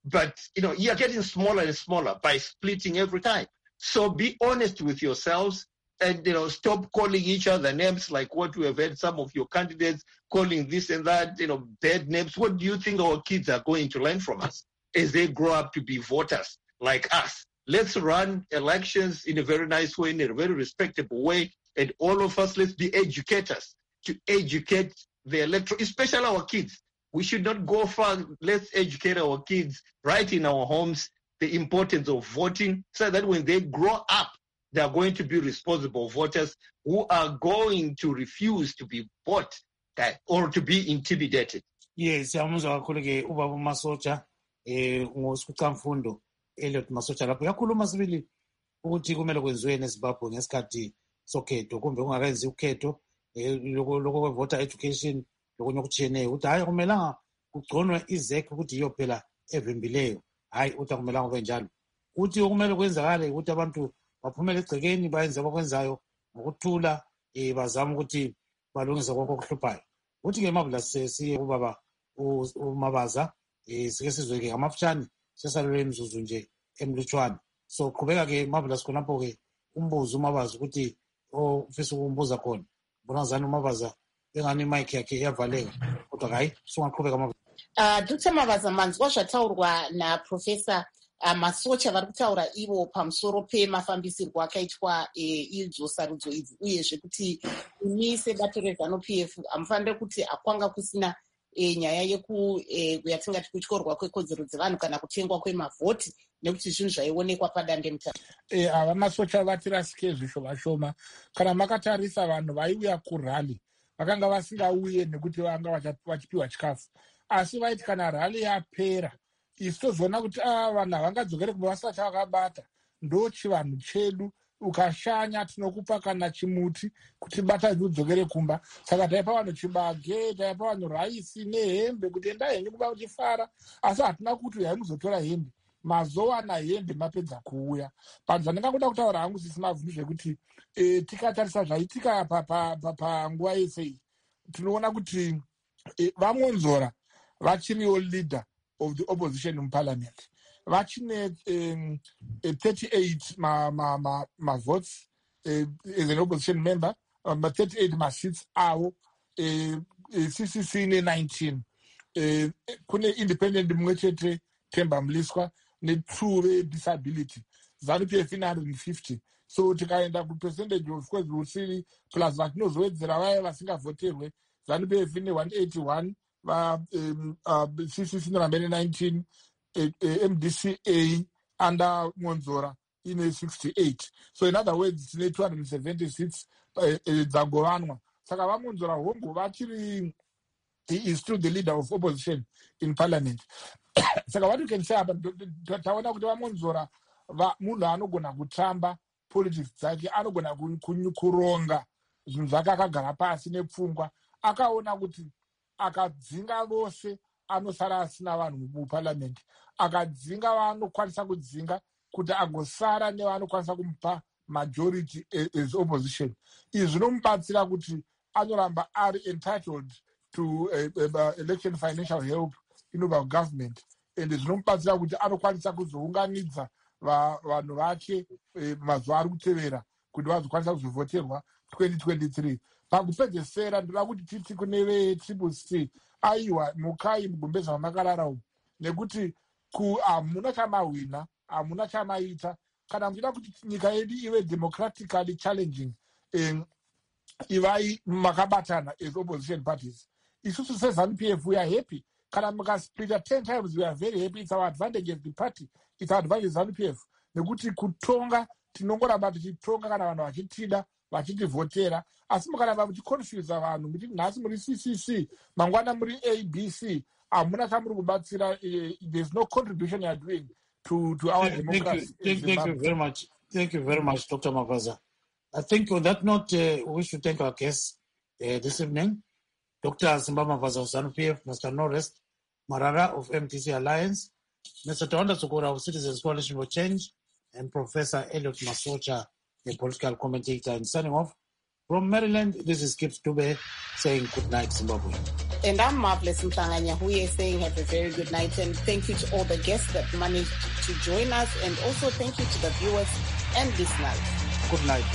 but, you know, you're getting smaller and smaller by splitting every time. So be honest with yourselves and, you know, stop calling each other names like what we have heard some of your candidates calling this and that, you know, bad names. What do you think our kids are going to learn from us as they grow up to be voters like us? Let's run elections in a very nice way, in a very respectable way, and all of us, let's be educators to educate the electorate, especially our kids. We should not go far. Let's educate our kids right in our homes the importance of voting so that when they grow up, they are going to be responsible voters who are going to refuse to be bought or to be intimidated. Yes, siyamuzwa kakhulu ke ubaba uMasotsha eh ngosifica mfundo Elliot Masotsha lapho yakhuluma sibili ukuthi kumele kwenziwe eZimbabwe ngesikhathi sokhetho kumbe ungakayenzi ukhetho lokho kwe voter education lokunye okutshiyeneyo ukuthi hayi kumelanga kugconwe izek ukuthi iyo phela evimbileyo hayi uthi akumelanga kube njalo uthi okumele kwenzakale ukuthi abantu baphumele egcekeni bayenze abakwenzayo ngokuthula eh bazama ukuthi balungise konke okuhluphayo uthi ke mabula siye kubaba uMabaza eh sike sizwe ke ngamafutshane sesalule imizuzu nje emlutshwane so qhubeka ke mabula sikhonapho ke umbuzo uMabaza ukuthi ofisa ukumbuza khona bonazana uMabaza engani mic yakhe iyavaleka kodwa hayi singaqhubeka Mabaza. Uh, Doctor Mabaza manzwa zvataurwa naProfessor uh, Masotsha vari kutaura ivo pamusoro pemafambisirwo akaitwa idzo sarudzo idzi uyezve kuti imi sebato reZANU-P F hamufanire kuti hakwanga kusina e, nyaya yeku e, yatingati kutyorwa kwekodzero dzevanhu kana kutengwa kwemavhoti nekuti zvinhu zvaionekwa padandemutande. Eh ava Masotsha vatirasike zvishoma shoma kana makatarisa vanhu vaiuya kurali vakanga vasingauye nekuti vanga vachipiwa chikafu asi vaiti kana rali yapera isu tozoona kuti ava vanhu havangadzokere kumba vasati vakabata ndo chivanhu chedu ukashanya tinokupa kana chimuti kuti bata udzokere kumba saka taipa vanhu chibage taipa vanhu raisi nehembe kuti enda henyu kuba uchifara asi hatina kuti uyai muzotora hembe mazowana hembe mapedza kuuya panza ndingangoda kutaura hangu sisi mavhundu zvekuti e, tikatarisa zvaitika panguva yese iyi tinoona kuti e, vamonzora vachiriwo leader of the opposition in parliament vachine um, thirty-eight ma, ma, ma, ma votes uh, as an opposition member um, thirty-eight ma seats avo uh, uh, C C C ne nineteen uh, kune independent mumwe chete Themba Mliswa ne-two disability ZANU-P F ine one hundred fifty so tikaenda kupercentage of course rusiri plus vatinozowedzera vaya vasingavhoterwe ZANU-P F ine one eighty-one va um, uh, C C C inoramba ine nineteen uh, uh, M D C A under Monzora ine sixty-eight so in other words tine two hundred seventy-six dzangovanwa uh, uh, saka vamonzora hongo vachiri he is still the leader of opposition in parliament saka what you can say apa taona kuti vamonzora munhu anogona kutamba politics dzake anogona kuronga zvinhu zvake akagara pasi nepfungwa akaona kuti akadzinga vose anosara asina vanhu muparliament akadzinga vaanokwanisa kudzinga kuti agosara nevaanokwanisa kumupa majority as opposition izvi zvinomubatsira kuti anoramba ari entitled to uh, uh, election financial help inobva kugovernment and zvinomubatsira kuti anokwanisa kuzounganidza vanhu vake mazuva ari kutevera kuti vazokwanisa kuzovhoterwa twenty twenty-three pakupedzesera ndoda kuti titi kune vetriple c aiwa mukai mugombeza vamakarara umu nekuti hamuna chamahwina hamuna chamaita kana muchida kuti nyika yedu ive democratically challenging um, ivai makabatana as opposition parties isusu seZANU-P F we are happy kana mukasplita ten times we are very happy it's our advantage as the party it's our advantage ZANU-P F nekuti kutonga tinongoramba tichitonga kana vanhu vachitida vachitivhotera asi mukaramba muchiconfusa vanhu muti nhasi muri C C C mangwana muri A B C hamuna chamuri kubatsira there's no contribution you are doing to, to our thank democracy. You, thank, thank you very much. Thank you very much, Doctor Mabaza. I think on that note, uh, we should thank our guests uh, this evening. Doctor Simba Mabaza of ZANU-P F, Mister Norest Marara of M T C Alliance, Mister Tawanda Sokora of Citizens Coalition for Change, and Professor Elliot Masotsha, a political commentator. And signing off from Maryland, this is Kip Stube saying good night, Zimbabwe. And I'm Marvelous Mtanganya, who is saying have a very good night. And thank you to all the guests that managed to join us. And also thank you to the viewers and listeners. Good night.